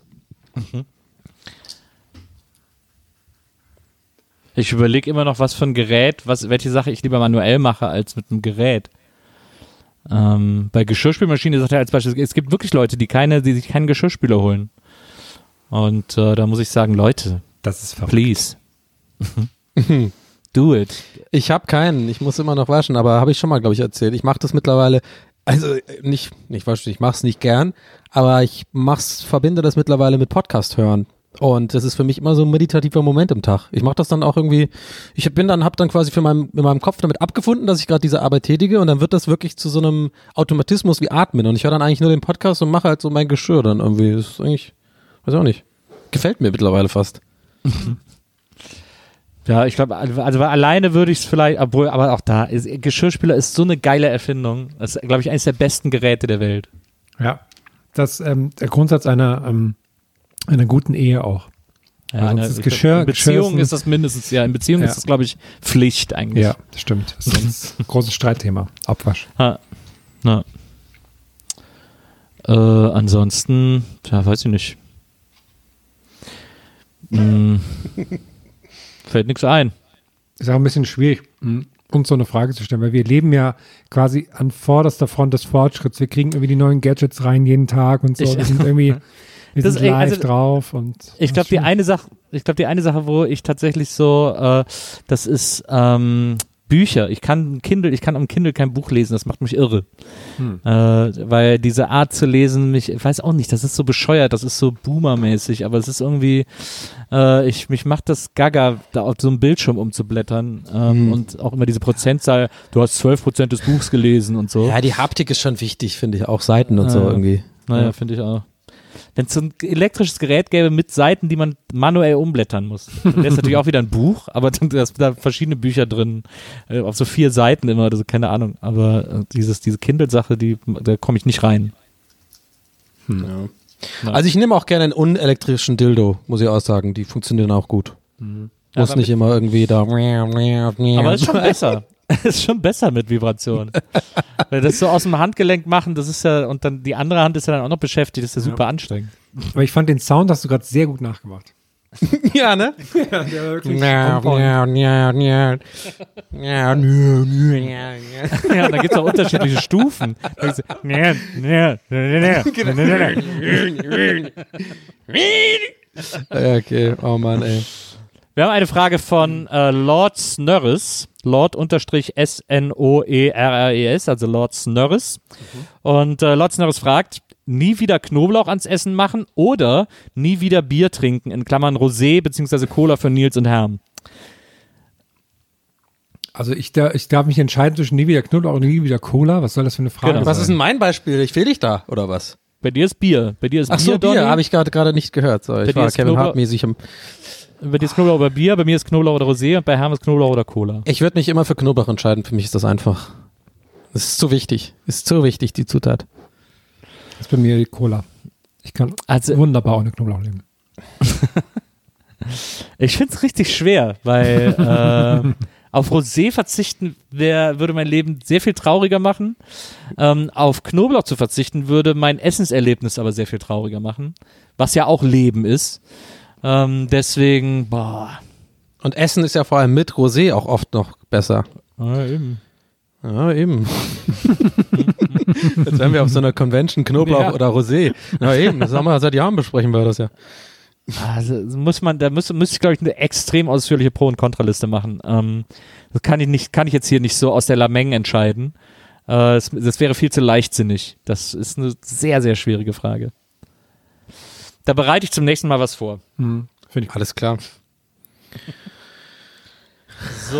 Ich überlege immer noch, was für ein Gerät, was, welche Sache ich lieber manuell mache als mit einem Gerät. Ähm, bei Geschirrspülmaschine sagt er als Beispiel, es gibt wirklich Leute, die keine, die sich keinen Geschirrspüler holen. Und äh, da muss ich sagen, Leute, Das ist verrückt. please. Do it. Ich habe keinen. Ich muss immer noch waschen, aber habe ich schon mal, glaube ich, erzählt. Ich mache das mittlerweile, also äh, nicht, nicht waschen, ich mache es nicht gern, aber ich mach's, verbinde das mittlerweile mit Podcast hören. Und das ist für mich immer so ein meditativer Moment im Tag. Ich mache das dann auch irgendwie, ich bin dann, habe dann quasi für meinem, in meinem Kopf damit abgefunden, dass ich gerade diese Arbeit tätige und dann wird das wirklich zu so einem Automatismus wie Atmen und ich höre dann eigentlich nur den Podcast und mache halt so mein Geschirr dann irgendwie. Das ist eigentlich, weiß auch nicht. Gefällt mir mittlerweile fast. Ja, ich glaube, also alleine würde ich es vielleicht, obwohl, aber auch da, ist, Geschirrspüler ist so eine geile Erfindung. Das ist, glaube ich, eines der besten Geräte der Welt. Ja, das ähm, der Grundsatz einer, ähm, einer guten Ehe auch. Ja, Also eine, das ist ich Geschirr- glaub, in Beziehung Geschirr ist ist das mindestens, ja, in Beziehung Ja. ist das, glaube ich, Pflicht eigentlich. Ja, das stimmt. Das ist ein großes Streitthema. Abwasch. Ha. Na. Äh, ansonsten, ja, weiß ich nicht. Hm. Fällt nichts ein. Ist auch ein bisschen schwierig, mh, uns so eine Frage zu stellen, weil wir leben ja quasi an vorderster Front des Fortschritts. Wir kriegen irgendwie die neuen Gadgets rein jeden Tag und so. Ich- wir sind irgendwie, wir Das sind ist- live also, drauf und Ich glaube, die eine Sache, ich glaube, die eine Sache, wo ich tatsächlich so, äh, das ist ähm, Bücher. Ich kann Kindle, ich kann am Kindle kein Buch lesen, das macht mich irre. Hm. Äh, weil diese Art zu lesen, mich, ich weiß auch nicht, das ist so bescheuert, das ist so Boomer-mäßig, aber es ist irgendwie, äh, ich, mich macht das gaga, da auf so einem Bildschirm umzublättern ähm, Hm. und auch immer diese Prozentzahl, du hast zwölf Prozent des Buchs gelesen und so. Ja, die Haptik ist schon wichtig, finde ich, auch Seiten und so Ja. irgendwie. Naja, Ja. finde ich auch. Wenn es so ein elektrisches Gerät gäbe mit Seiten, die man manuell umblättern muss, dann wäre es natürlich auch wieder ein Buch, aber dann da sind da verschiedene Bücher drin, äh, auf so vier Seiten immer, also keine Ahnung. Aber äh, dieses, diese Kindle-Sache, die, da komme ich nicht rein. Ja. Also ich nehme auch gerne einen unelektrischen Dildo, muss ich auch sagen. Die funktionieren auch gut. Mhm. Muss Aber nicht immer irgendwie da. Aber ist schon besser. ist schon besser mit Vibration. Weil das so aus dem Handgelenk machen, das ist ja, und dann die andere Hand ist ja dann auch noch beschäftigt, das ist ja super anstrengend. Aber ich fand den Sound, hast du gerade sehr gut nachgemacht. Ja, ne? Ja, der war wirklich Ja, on point. ja, ja, ja. Ja, ja, ja. Ja, und da gibt es auch unterschiedliche Stufen. Da gibt's so, nee, nee, nee, nee, nee, nee. Ja, okay, oh Mann, ey. Wir haben eine Frage von äh, Lord Snurres, Lord-S N O E R R E S, also Lord Snurres. Und äh, Lord Snurres fragt, nie wieder Knoblauch ans Essen machen oder nie wieder Bier trinken, in Klammern Rosé bzw. Cola für Nils und Herm. Also ich, da, ich darf mich entscheiden zwischen nie wieder Knoblauch und nie wieder Cola. Was soll das für eine Frage Genau. Was ist sein? denn mein Beispiel? Ich fehle dich da, oder was? Bei dir ist Bier. Bei dir ist Ach so, Bier, Bier, Donny. habe ich gerade gerade nicht gehört. So, Bei ich dir war ist Kevin Knoblauch- Hart-mäßig im. Bei dir ist Knoblauch oder Bier, bei mir ist Knoblauch oder Rosé und bei Herm ist Knoblauch oder Cola. Ich würde mich immer für Knoblauch entscheiden. Für mich ist das einfach. Das ist zu wichtig. Ist zu wichtig, die Zutat. Das ist bei mir die Cola. Ich kann Also- wunderbar ohne Knoblauch leben. Ich finde es richtig schwer, weil äh, auf Rosé verzichten wär, würde mein Leben sehr viel trauriger machen. Ähm, auf Knoblauch zu verzichten würde mein Essenserlebnis aber sehr viel trauriger machen, was ja auch Leben ist. Ähm, deswegen, boah. Und Essen ist ja vor allem mit Rosé auch oft noch besser. Ja, eben. Ja, eben. Jetzt wären wir auf so einer Convention, Knoblauch Ja. oder Rosé. Ja, eben, das haben wir seit Jahren besprechen wir das ja. Also muss man, da müsste, müsste ich, glaube ich, eine extrem ausführliche Pro- und Kontraliste machen. Ähm, das kann ich nicht, kann ich jetzt hier nicht so aus der Lameng entscheiden. Äh, das, das wäre viel zu leichtsinnig. Das ist eine sehr, sehr schwierige Frage. Da bereite ich zum nächsten Mal was vor. Hm, Finde ich. Alles klar. So.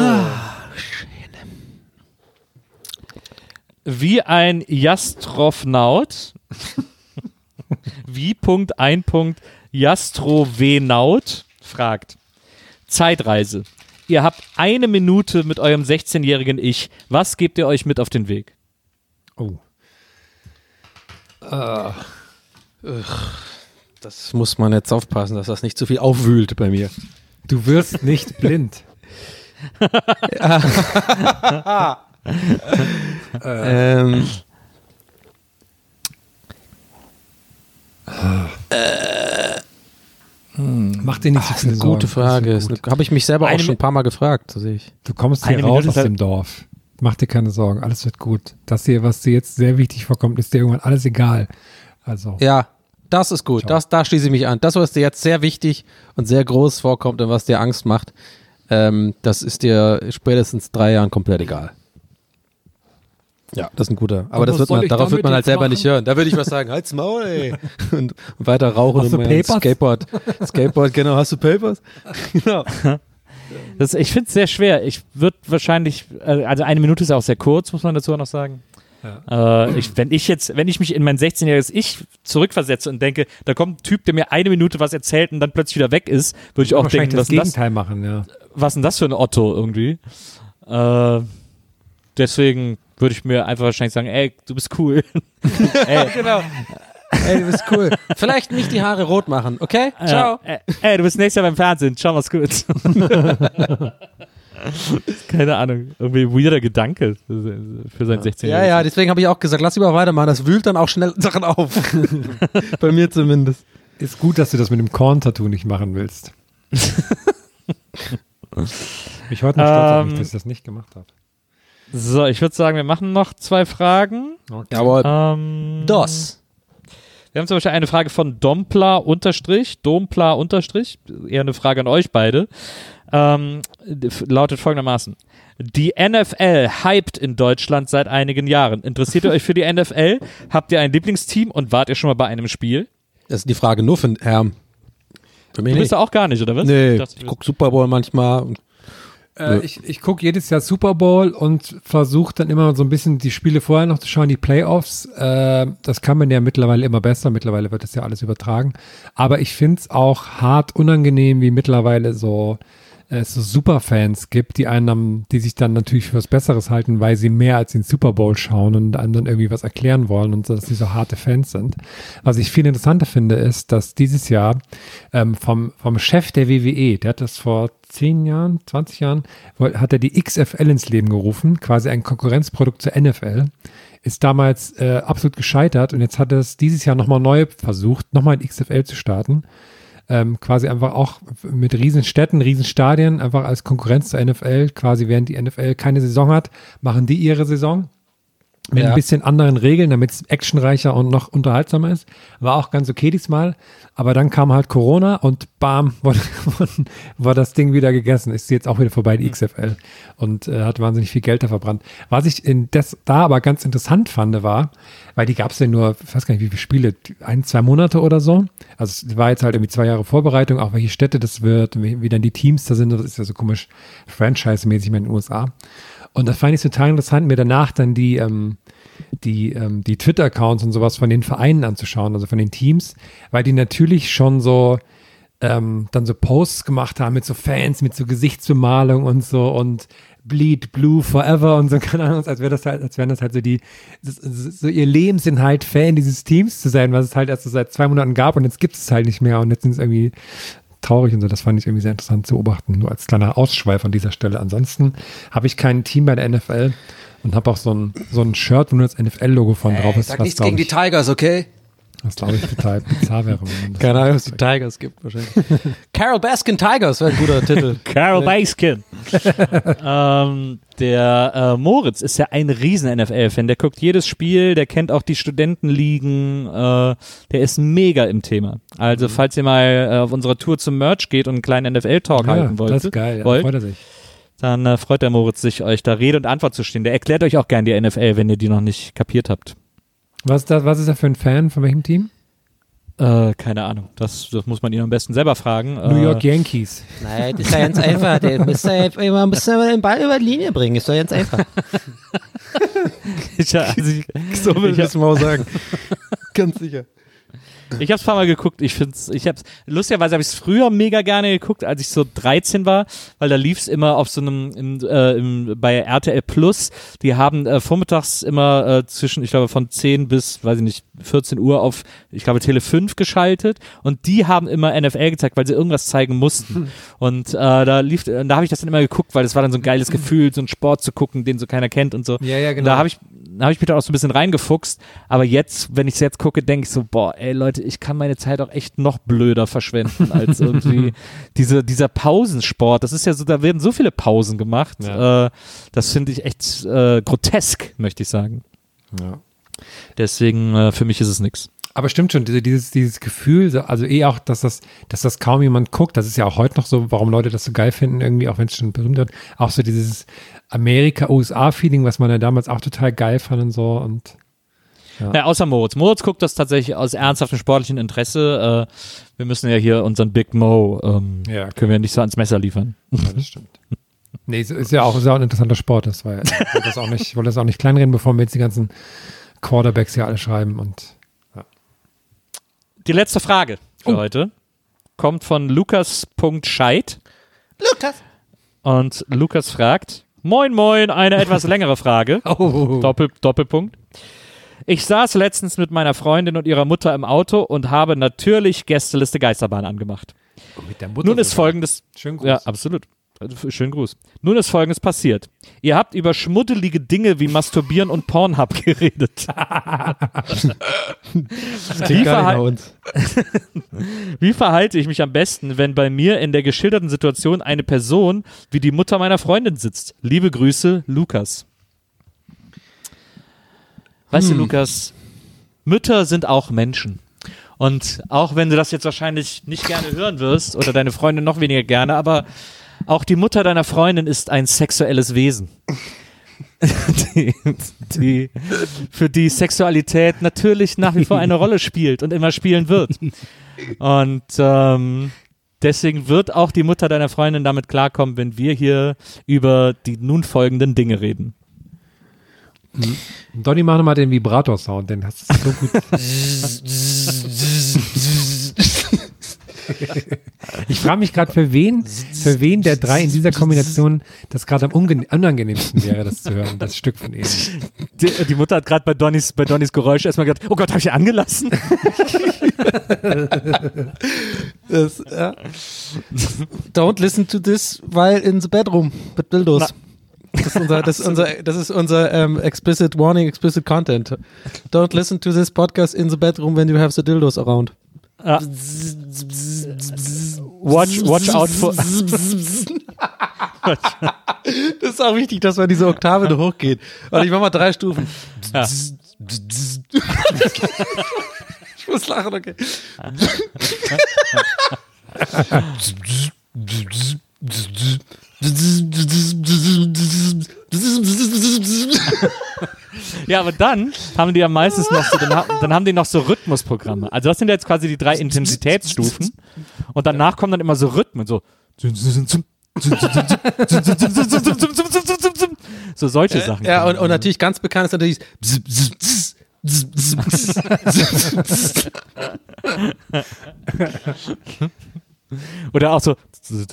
Wie ein Jastronaut. Wie Punkt ein Punkt Jastrovenaut fragt. Zeitreise. Ihr habt eine Minute mit eurem sechzehnjährigen Ich. Was gebt ihr euch mit auf den Weg? Oh. Das muss man jetzt aufpassen, dass das nicht zu viel aufwühlt bei mir. Du wirst nicht blind. Ähm, Mach dir nicht so das ist viele eine Sorgen. gute Frage. Das ist gut. Habe ich mich selber Eine auch schon ein paar Mal gefragt. So sehe ich. Du kommst Eine hier raus Minute aus Zeit- dem Dorf. Mach dir keine Sorgen. Alles wird gut. Das hier, was dir jetzt sehr wichtig vorkommt, ist dir irgendwann alles egal. Also, Ja, das ist gut. Ciao. Das, da schließe ich mich an. Das, was dir jetzt sehr wichtig und sehr groß vorkommt und was dir Angst macht, ähm, das ist dir spätestens drei Jahren komplett egal. Ja, das ist ein guter. Aber Und das was wird soll man, ich darauf wird damit man halt jetzt selber machen? nicht hören. Da würde ich was sagen, halt's Maul, ey. Und, und weiter rauchen Hast und du mein Papers? Skateboard. Skateboard, genau. Hast du Papers? Genau. Das, ich finde es sehr schwer. Ich würde wahrscheinlich, äh, also eine Minute ist auch sehr kurz, muss man dazu auch noch sagen. Ja. Äh, ich, wenn ich jetzt, wenn ich mich in mein sechzehnjähriges Ich zurückversetze und denke, da kommt ein Typ, der mir eine Minute was erzählt und dann plötzlich wieder weg ist, würde ich auch wahrscheinlich denken, das was ist das, Gegenteil machen, ja. was denn das für ein Otto irgendwie? Äh, deswegen würde ich mir einfach wahrscheinlich sagen, ey, du bist cool. ey, Genau. Ey, du bist cool. Vielleicht nicht die Haare rot machen, okay? Ciao. Ja, ey, ey, du bist nächstes Jahr beim Fernsehen. Ciao, mach's gut. Keine Ahnung. Irgendwie weirder Gedanke für sein Ja, sechzehnjähriges. ja, deswegen habe ich auch gesagt, lass lieber weitermachen. Das wühlt dann auch schnell Sachen auf. Bei mir zumindest. Ist gut, dass du das mit dem Korn-Tattoo nicht machen willst. Ich heute noch stolz auf mich, Ähm, dass ich das nicht gemacht habe. So, ich würde sagen, wir machen noch zwei Fragen. Jawohl. Ähm, Das. Wir haben zum Beispiel eine Frage von Dompla unterstrich, Dompla unterstrich, eher eine Frage an euch beide, ähm, lautet folgendermaßen. Die N F L hypt in Deutschland seit einigen Jahren. Interessiert ihr euch für die N F L? Habt ihr ein Lieblingsteam und wart ihr schon mal bei einem Spiel? Das ist die Frage nur für Herrn. Für mich Du nicht. bist da auch gar nicht, oder was? Nee, Ich dachte, ich gucke Super Bowl manchmal. Und Äh, ich ich gucke jedes Jahr Super Bowl und versuche dann immer so ein bisschen die Spiele vorher noch zu schauen, die Playoffs. Äh, das kann man ja mittlerweile immer besser. Mittlerweile wird das ja alles übertragen. Aber ich finde es auch hart unangenehm, wie mittlerweile so äh, es so Superfans gibt, die einem, die sich dann natürlich für was Besseres halten, weil sie mehr als den Super Bowl schauen und einem dann irgendwie was erklären wollen und so, dass sie so harte Fans sind. Was ich viel interessanter finde, ist, dass dieses Jahr ähm, vom, vom Chef der W W E, der hat das vor zehn Jahren, zwanzig Jahren, hat er die X F L ins Leben gerufen, quasi ein Konkurrenzprodukt zur N F L, ist damals äh, absolut gescheitert und jetzt hat er es dieses Jahr nochmal neu versucht, nochmal ein X F L zu starten. Ähm, quasi einfach auch mit riesen Städten, riesen Stadien, einfach als Konkurrenz zur N F L, quasi während die N F L keine Saison hat, machen die ihre Saison mit Ja. ein bisschen anderen Regeln, damit es actionreicher und noch unterhaltsamer ist. War auch ganz okay diesmal, aber dann kam halt Corona und bam, wurde, war das Ding wieder gegessen. Ist jetzt auch wieder vorbei, die X F L und äh, hat wahnsinnig viel Geld da verbrannt. Was ich in das, da aber ganz interessant fand, war, weil die gab es ja nur, ich weiß gar nicht, wie viele Spiele, ein, zwei Monate oder so. Also es war jetzt halt irgendwie zwei Jahre Vorbereitung, auch welche Städte das wird, wie, wie dann die Teams da sind, das ist ja so komisch Franchise-mäßig in den U S A. Und das fand ich total interessant, mir danach dann die, ähm, die, ähm, die Twitter-Accounts und sowas von den Vereinen anzuschauen, also von den Teams, weil die natürlich schon so, ähm, dann so Posts gemacht haben mit so Fans, mit so Gesichtsbemalung und so und Bleed Blue Forever und so, keine Ahnung, als wäre das halt, als wären das halt so die, das, so ihr Lebensinhalt, Fan dieses Teams zu sein, was es halt erst so seit zwei Monaten gab und jetzt gibt es halt nicht mehr und jetzt sind es irgendwie traurig und so. Das fand ich irgendwie sehr interessant zu beobachten, nur als kleiner Ausschweif an dieser Stelle. Ansonsten habe ich kein Team bei der N F L und habe auch so ein, so ein Shirt, wo nur das N F L-Logo von drauf ist. Sag was, nichts gegen ich, die Tigers, okay? Was glaube ich total bizarr wäre. Wenn man das Keine Ahnung, was die Tigers gibt wahrscheinlich. Carol Baskin Tigers wäre ein guter Titel. Carol Baskin. ähm, der äh, Moritz ist ja ein riesen N F L-Fan. Der guckt jedes Spiel, der kennt auch die Studentenligen. Äh, der ist mega im Thema. Also, falls ihr mal äh, auf unserer Tour zum Merch geht und einen kleinen N F L-Talk ja, halten wollt, das ist geil. Ja, wollt, freut er sich. dann äh, freut der Moritz sich, euch da Rede und Antwort zu stehen. Der erklärt euch auch gern die N F L, wenn ihr die noch nicht kapiert habt. Was ist, das, was ist er für ein Fan? Von welchem Team? Äh, keine Ahnung. Das, das muss man ihn am besten selber fragen. New York äh, Yankees. Nein, das ist ja ganz einfach. Der muss ja immer muss ja den Ball über die Linie bringen. Ist doch ganz einfach. ich, also ich, So will ich ich das mal sagen. Ganz sicher. Ich hab's ein paar Mal geguckt, ich find's, ich hab's, lustigerweise habe ich es früher mega gerne geguckt, als ich so dreizehn war, weil da lief's immer auf so einem, im, äh, im, bei R T L Plus, die haben äh, vormittags immer äh, zwischen, ich glaube von zehn bis, weiß ich nicht, vierzehn Uhr auf, ich glaube Tele fünf geschaltet und die haben immer N F L gezeigt, weil sie irgendwas zeigen mussten und äh, da lief, äh, da habe ich das dann immer geguckt, weil das war dann so ein geiles Gefühl, so einen Sport zu gucken, den so keiner kennt und so. Ja, ja, genau. Da habe ich Da habe ich mich da auch so ein bisschen reingefuchst, aber jetzt, wenn ich es jetzt gucke, denke ich so, boah, ey Leute, ich kann meine Zeit auch echt noch blöder verschwenden als irgendwie diese, dieser Pausensport. Das ist ja so, da werden so viele Pausen gemacht. Ja. Äh, das finde ich echt äh, grotesk, möchte ich sagen. Ja. Deswegen, äh, für mich ist es nix. Aber stimmt schon, diese, dieses, dieses Gefühl, so- also eh auch, dass das, dass das kaum jemand guckt, das ist ja auch heute noch so, warum Leute das so geil finden, irgendwie, auch wenn es schon berühmt wird, auch so dieses Amerika-U S A-Feeling, was man ja damals auch total geil fand und so und ja. Ja, außer Moritz. Moritz guckt das tatsächlich aus ernsthaftem sportlichen Interesse. Äh, wir müssen ja hier unseren Big Mo, ähm, Ja, können wir nicht so ans Messer liefern. Ja, das stimmt. Nee, ist, ist ja auch, ist ja auch ein interessanter Sport, das war ja, ich wollte das auch nicht, ich wollte das auch nicht kleinreden, bevor wir jetzt die ganzen Quarterbacks hier alle schreiben und Die letzte Frage für heute kommt von Lukas.Scheid. Lukas. Und Lukas fragt, moin moin, eine etwas längere Frage. oh. Doppel, Doppelpunkt. Ich saß letztens mit meiner Freundin und ihrer Mutter im Auto und habe natürlich Gästeliste Geisterbahn angemacht. mit der Mutter Nun ist sogar. folgendes, Schönen Gruß. ja, absolut. Also, schönen Gruß. Nun ist folgendes passiert. Ihr habt über schmuddelige Dinge wie Masturbieren und Pornhub geredet. Wie, verhal uns. Wie verhalte ich mich am besten, wenn bei mir in der geschilderten Situation eine Person wie die Mutter meiner Freundin sitzt? Liebe Grüße, Lukas. Weißt du, Lukas, Mütter sind auch Menschen. Und auch wenn du das jetzt wahrscheinlich nicht gerne hören wirst oder deine Freundin noch weniger gerne, aber auch die Mutter deiner Freundin ist ein sexuelles Wesen. die, die, für die Sexualität natürlich nach wie vor eine Rolle spielt und immer spielen wird. Und ähm, deswegen wird auch die Mutter deiner Freundin damit klarkommen, wenn wir hier über die nun folgenden Dinge reden. Donny, mach nochmal den Vibrator-Sound, den hast du so gut. Ich frage mich gerade, für wen, für wen der drei in dieser Kombination das gerade am unge- unangenehmsten wäre, das zu hören, das Stück von ihm. Die, die Mutter hat gerade bei Donnys, bei Donnys Geräusch erstmal gedacht, oh Gott, habe ich angelassen? Das, ja. Don't listen to this while in the bedroom with dildos. Na. Das ist unser, das ist unser, das ist unser ähm, explicit warning, explicit content. Don't listen to this podcast in the bedroom when you have the dildos around. Ja. Watch, watch out for... Das ist auch wichtig, dass man diese Oktave da hochgeht. Und ich mach mal drei Stufen. Ja. Ich muss lachen, okay. Ja, aber dann haben die ja meistens noch so, dann, ha- dann haben die noch so Rhythmusprogramme. Also das sind jetzt quasi die drei Intensitätsstufen und danach kommen dann immer so Rhythmen, so so solche Sachen. Ja, und, und natürlich ganz bekannt ist natürlich Oder auch so. Das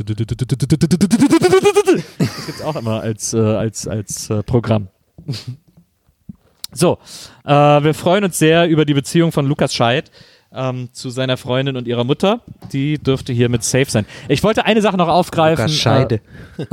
gibt's auch immer als, äh, als, als äh, Programm. So, äh, wir freuen uns sehr über die Beziehung von Lukas Scheidt ähm, zu seiner Freundin und ihrer Mutter. Die dürfte hiermit safe sein. Ich wollte eine Sache noch aufgreifen. Lukas Scheide. Äh,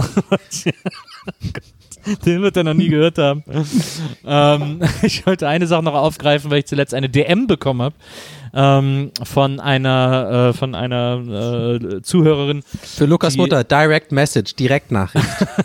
Den wird er noch nie gehört haben. ähm, ich wollte eine Sache noch aufgreifen, weil ich zuletzt eine D M bekommen habe ähm, von einer äh, von einer äh, Zuhörerin. Für Lukas die, Mutter, Direct Message, Direktnachricht.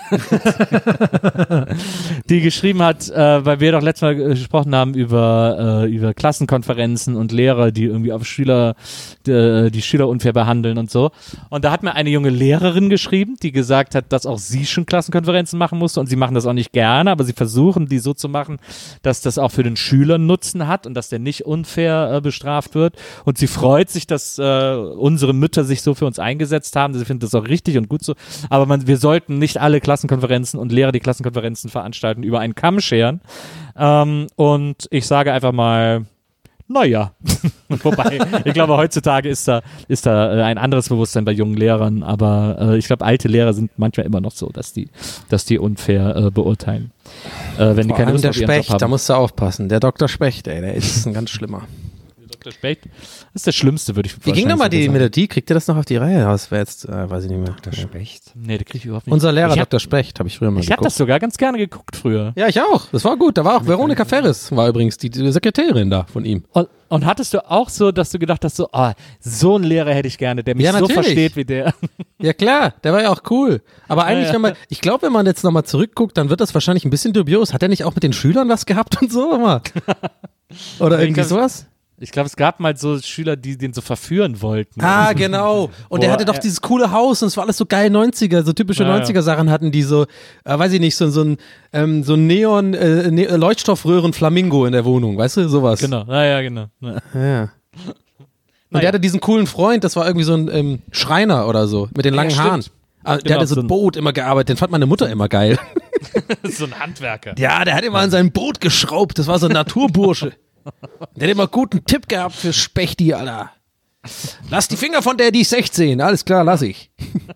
die geschrieben hat, äh, weil wir doch letztes Mal gesprochen haben über, äh, über Klassenkonferenzen und Lehrer, die irgendwie auf Schüler, die, die Schüler unfair behandeln und so. Und da hat mir eine junge Lehrerin geschrieben, die gesagt hat, dass auch sie schon Klassenkonferenzen machen musste und sie machen das auch nicht gerne, aber sie versuchen, die so zu machen, dass das auch für den Schüler Nutzen hat und dass der nicht unfair äh, bestraft wird. Und sie freut sich, dass äh, unsere Mütter sich so für uns eingesetzt haben. Sie findet das auch richtig und gut so. Aber man, wir sollten nicht alle Klassenkonferenzen und Lehrer, die Klassenkonferenzen veranstalten, über einen Kamm scheren. Ähm, und ich sage einfach mal, naja. Wobei, ich glaube, heutzutage ist da, ist da äh, ein anderes Bewusstsein bei jungen Lehrern, aber äh, ich glaube, alte Lehrer sind manchmal immer noch so, dass die, dass die unfair äh, beurteilen. Äh, wenn die Vor keine allem Lust der auf ihren Job Specht, haben. da musst du aufpassen. Der Doktor Specht, ey, der ist ein ganz schlimmer. Doktor Specht, das ist der Schlimmste, würde ich Wie ging nochmal die sagen. Melodie? Kriegt ihr das noch auf die Reihe? Das wäre jetzt, äh, weiß ich nicht mehr. Doktor Specht. Nee, der kriege ich überhaupt nicht. Unser Lehrer ich hab, Doktor Specht, habe ich früher mal Ich habe geguckt. das sogar ganz gerne geguckt früher. Ja, ich auch. Das war gut. Da war auch Veronika Ferris, war übrigens die, die Sekretärin da von ihm. Und, und hattest du auch so, dass du gedacht hast, so, ah, so einen Lehrer hätte ich gerne, der mich Ja, so natürlich. versteht wie der. Ja klar, der war ja auch cool. Aber eigentlich, Ja, ja. wenn man, ich glaube, wenn man jetzt nochmal zurückguckt, dann wird das wahrscheinlich ein bisschen dubios. Hat er nicht auch mit den Schülern was gehabt und so immer? Oder irgendwie glaub, sowas? Ich glaube, es gab mal so Schüler, die den so verführen wollten. Ah, genau. Und der Boah, hatte doch ja. dieses coole Haus und es war alles so geil neunziger, so typische Ja, ja. neunziger-Sachen hatten die so, äh, weiß ich nicht, so, so ein, ähm, so ein Neon, äh, ne Leuchtstoffröhren-Flamingo in der Wohnung, weißt du, sowas. Genau, ja, ja, genau. Ja. Ja. Und Naja. der hatte diesen coolen Freund, das war irgendwie so ein ähm, Schreiner oder so, mit den langen stimmt. Haaren. Ah, der Genau, hatte so so ein ein- Boot immer gearbeitet, den fand meine Mutter immer geil. So ein Handwerker. Ja, der hat immer an sein Boot geschraubt, das war so ein Naturbursche. Der hat immer guten Tipp gehabt für Spechti, Alter. Lass die Finger von der, die ist sechzehn. Alles klar, lass ich.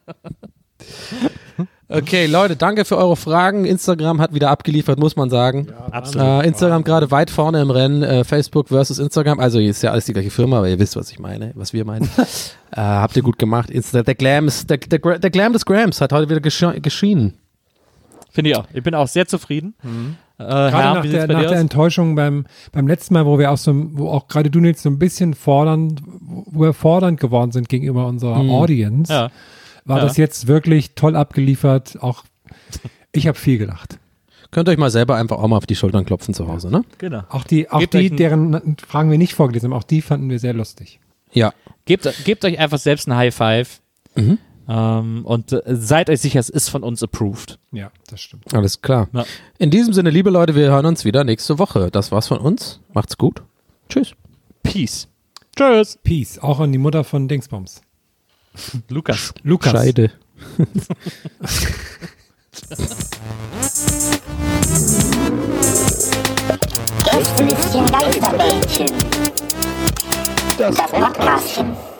Okay, Leute, danke für eure Fragen. Instagram hat wieder abgeliefert, muss man sagen. Absolut. Äh, Instagram gerade weit vorne im Rennen. Äh, Facebook versus Instagram. Also hier ist ja alles die gleiche Firma, aber ihr wisst, was ich meine, was wir meinen. äh, habt ihr gut gemacht. Insta der Glam ist, der, der, Gra- der Glam des Grams hat heute wieder gesche geschienen. Finde ich auch. Ich bin auch sehr zufrieden. Äh, Gerade Herr, nach, wie der, sieht's bei nach dir der aus? Enttäuschung beim, beim letzten Mal, wo wir auch so, wo auch gerade du jetzt so ein bisschen fordernd, wo wir fordernd geworden sind gegenüber unserer Mhm. Audience, Ja. war Ja. das jetzt wirklich toll abgeliefert. Auch ich habe viel gelacht. Könnt ihr euch mal selber einfach auch mal auf die Schultern klopfen zu Hause, ne? Genau. Auch die, auch Gebt euch die, ein- deren Fragen wir nicht vorgelesen haben, auch die fanden wir sehr lustig. Ja. Gebt, gebt euch einfach selbst ein High Five. Mhm. Ähm, und äh, seid euch sicher, es ist von uns approved. Ja, das stimmt. Alles klar. Ja. In diesem Sinne, liebe Leute, wir hören uns wieder nächste Woche. Das war's von uns. Macht's gut. Tschüss. Peace. Tschüss. Peace, auch an die Mutter von Dingsbums. Lukas. Lukas. Scheide. Gästelistchen Geisterbällchen. Das Podcastchen.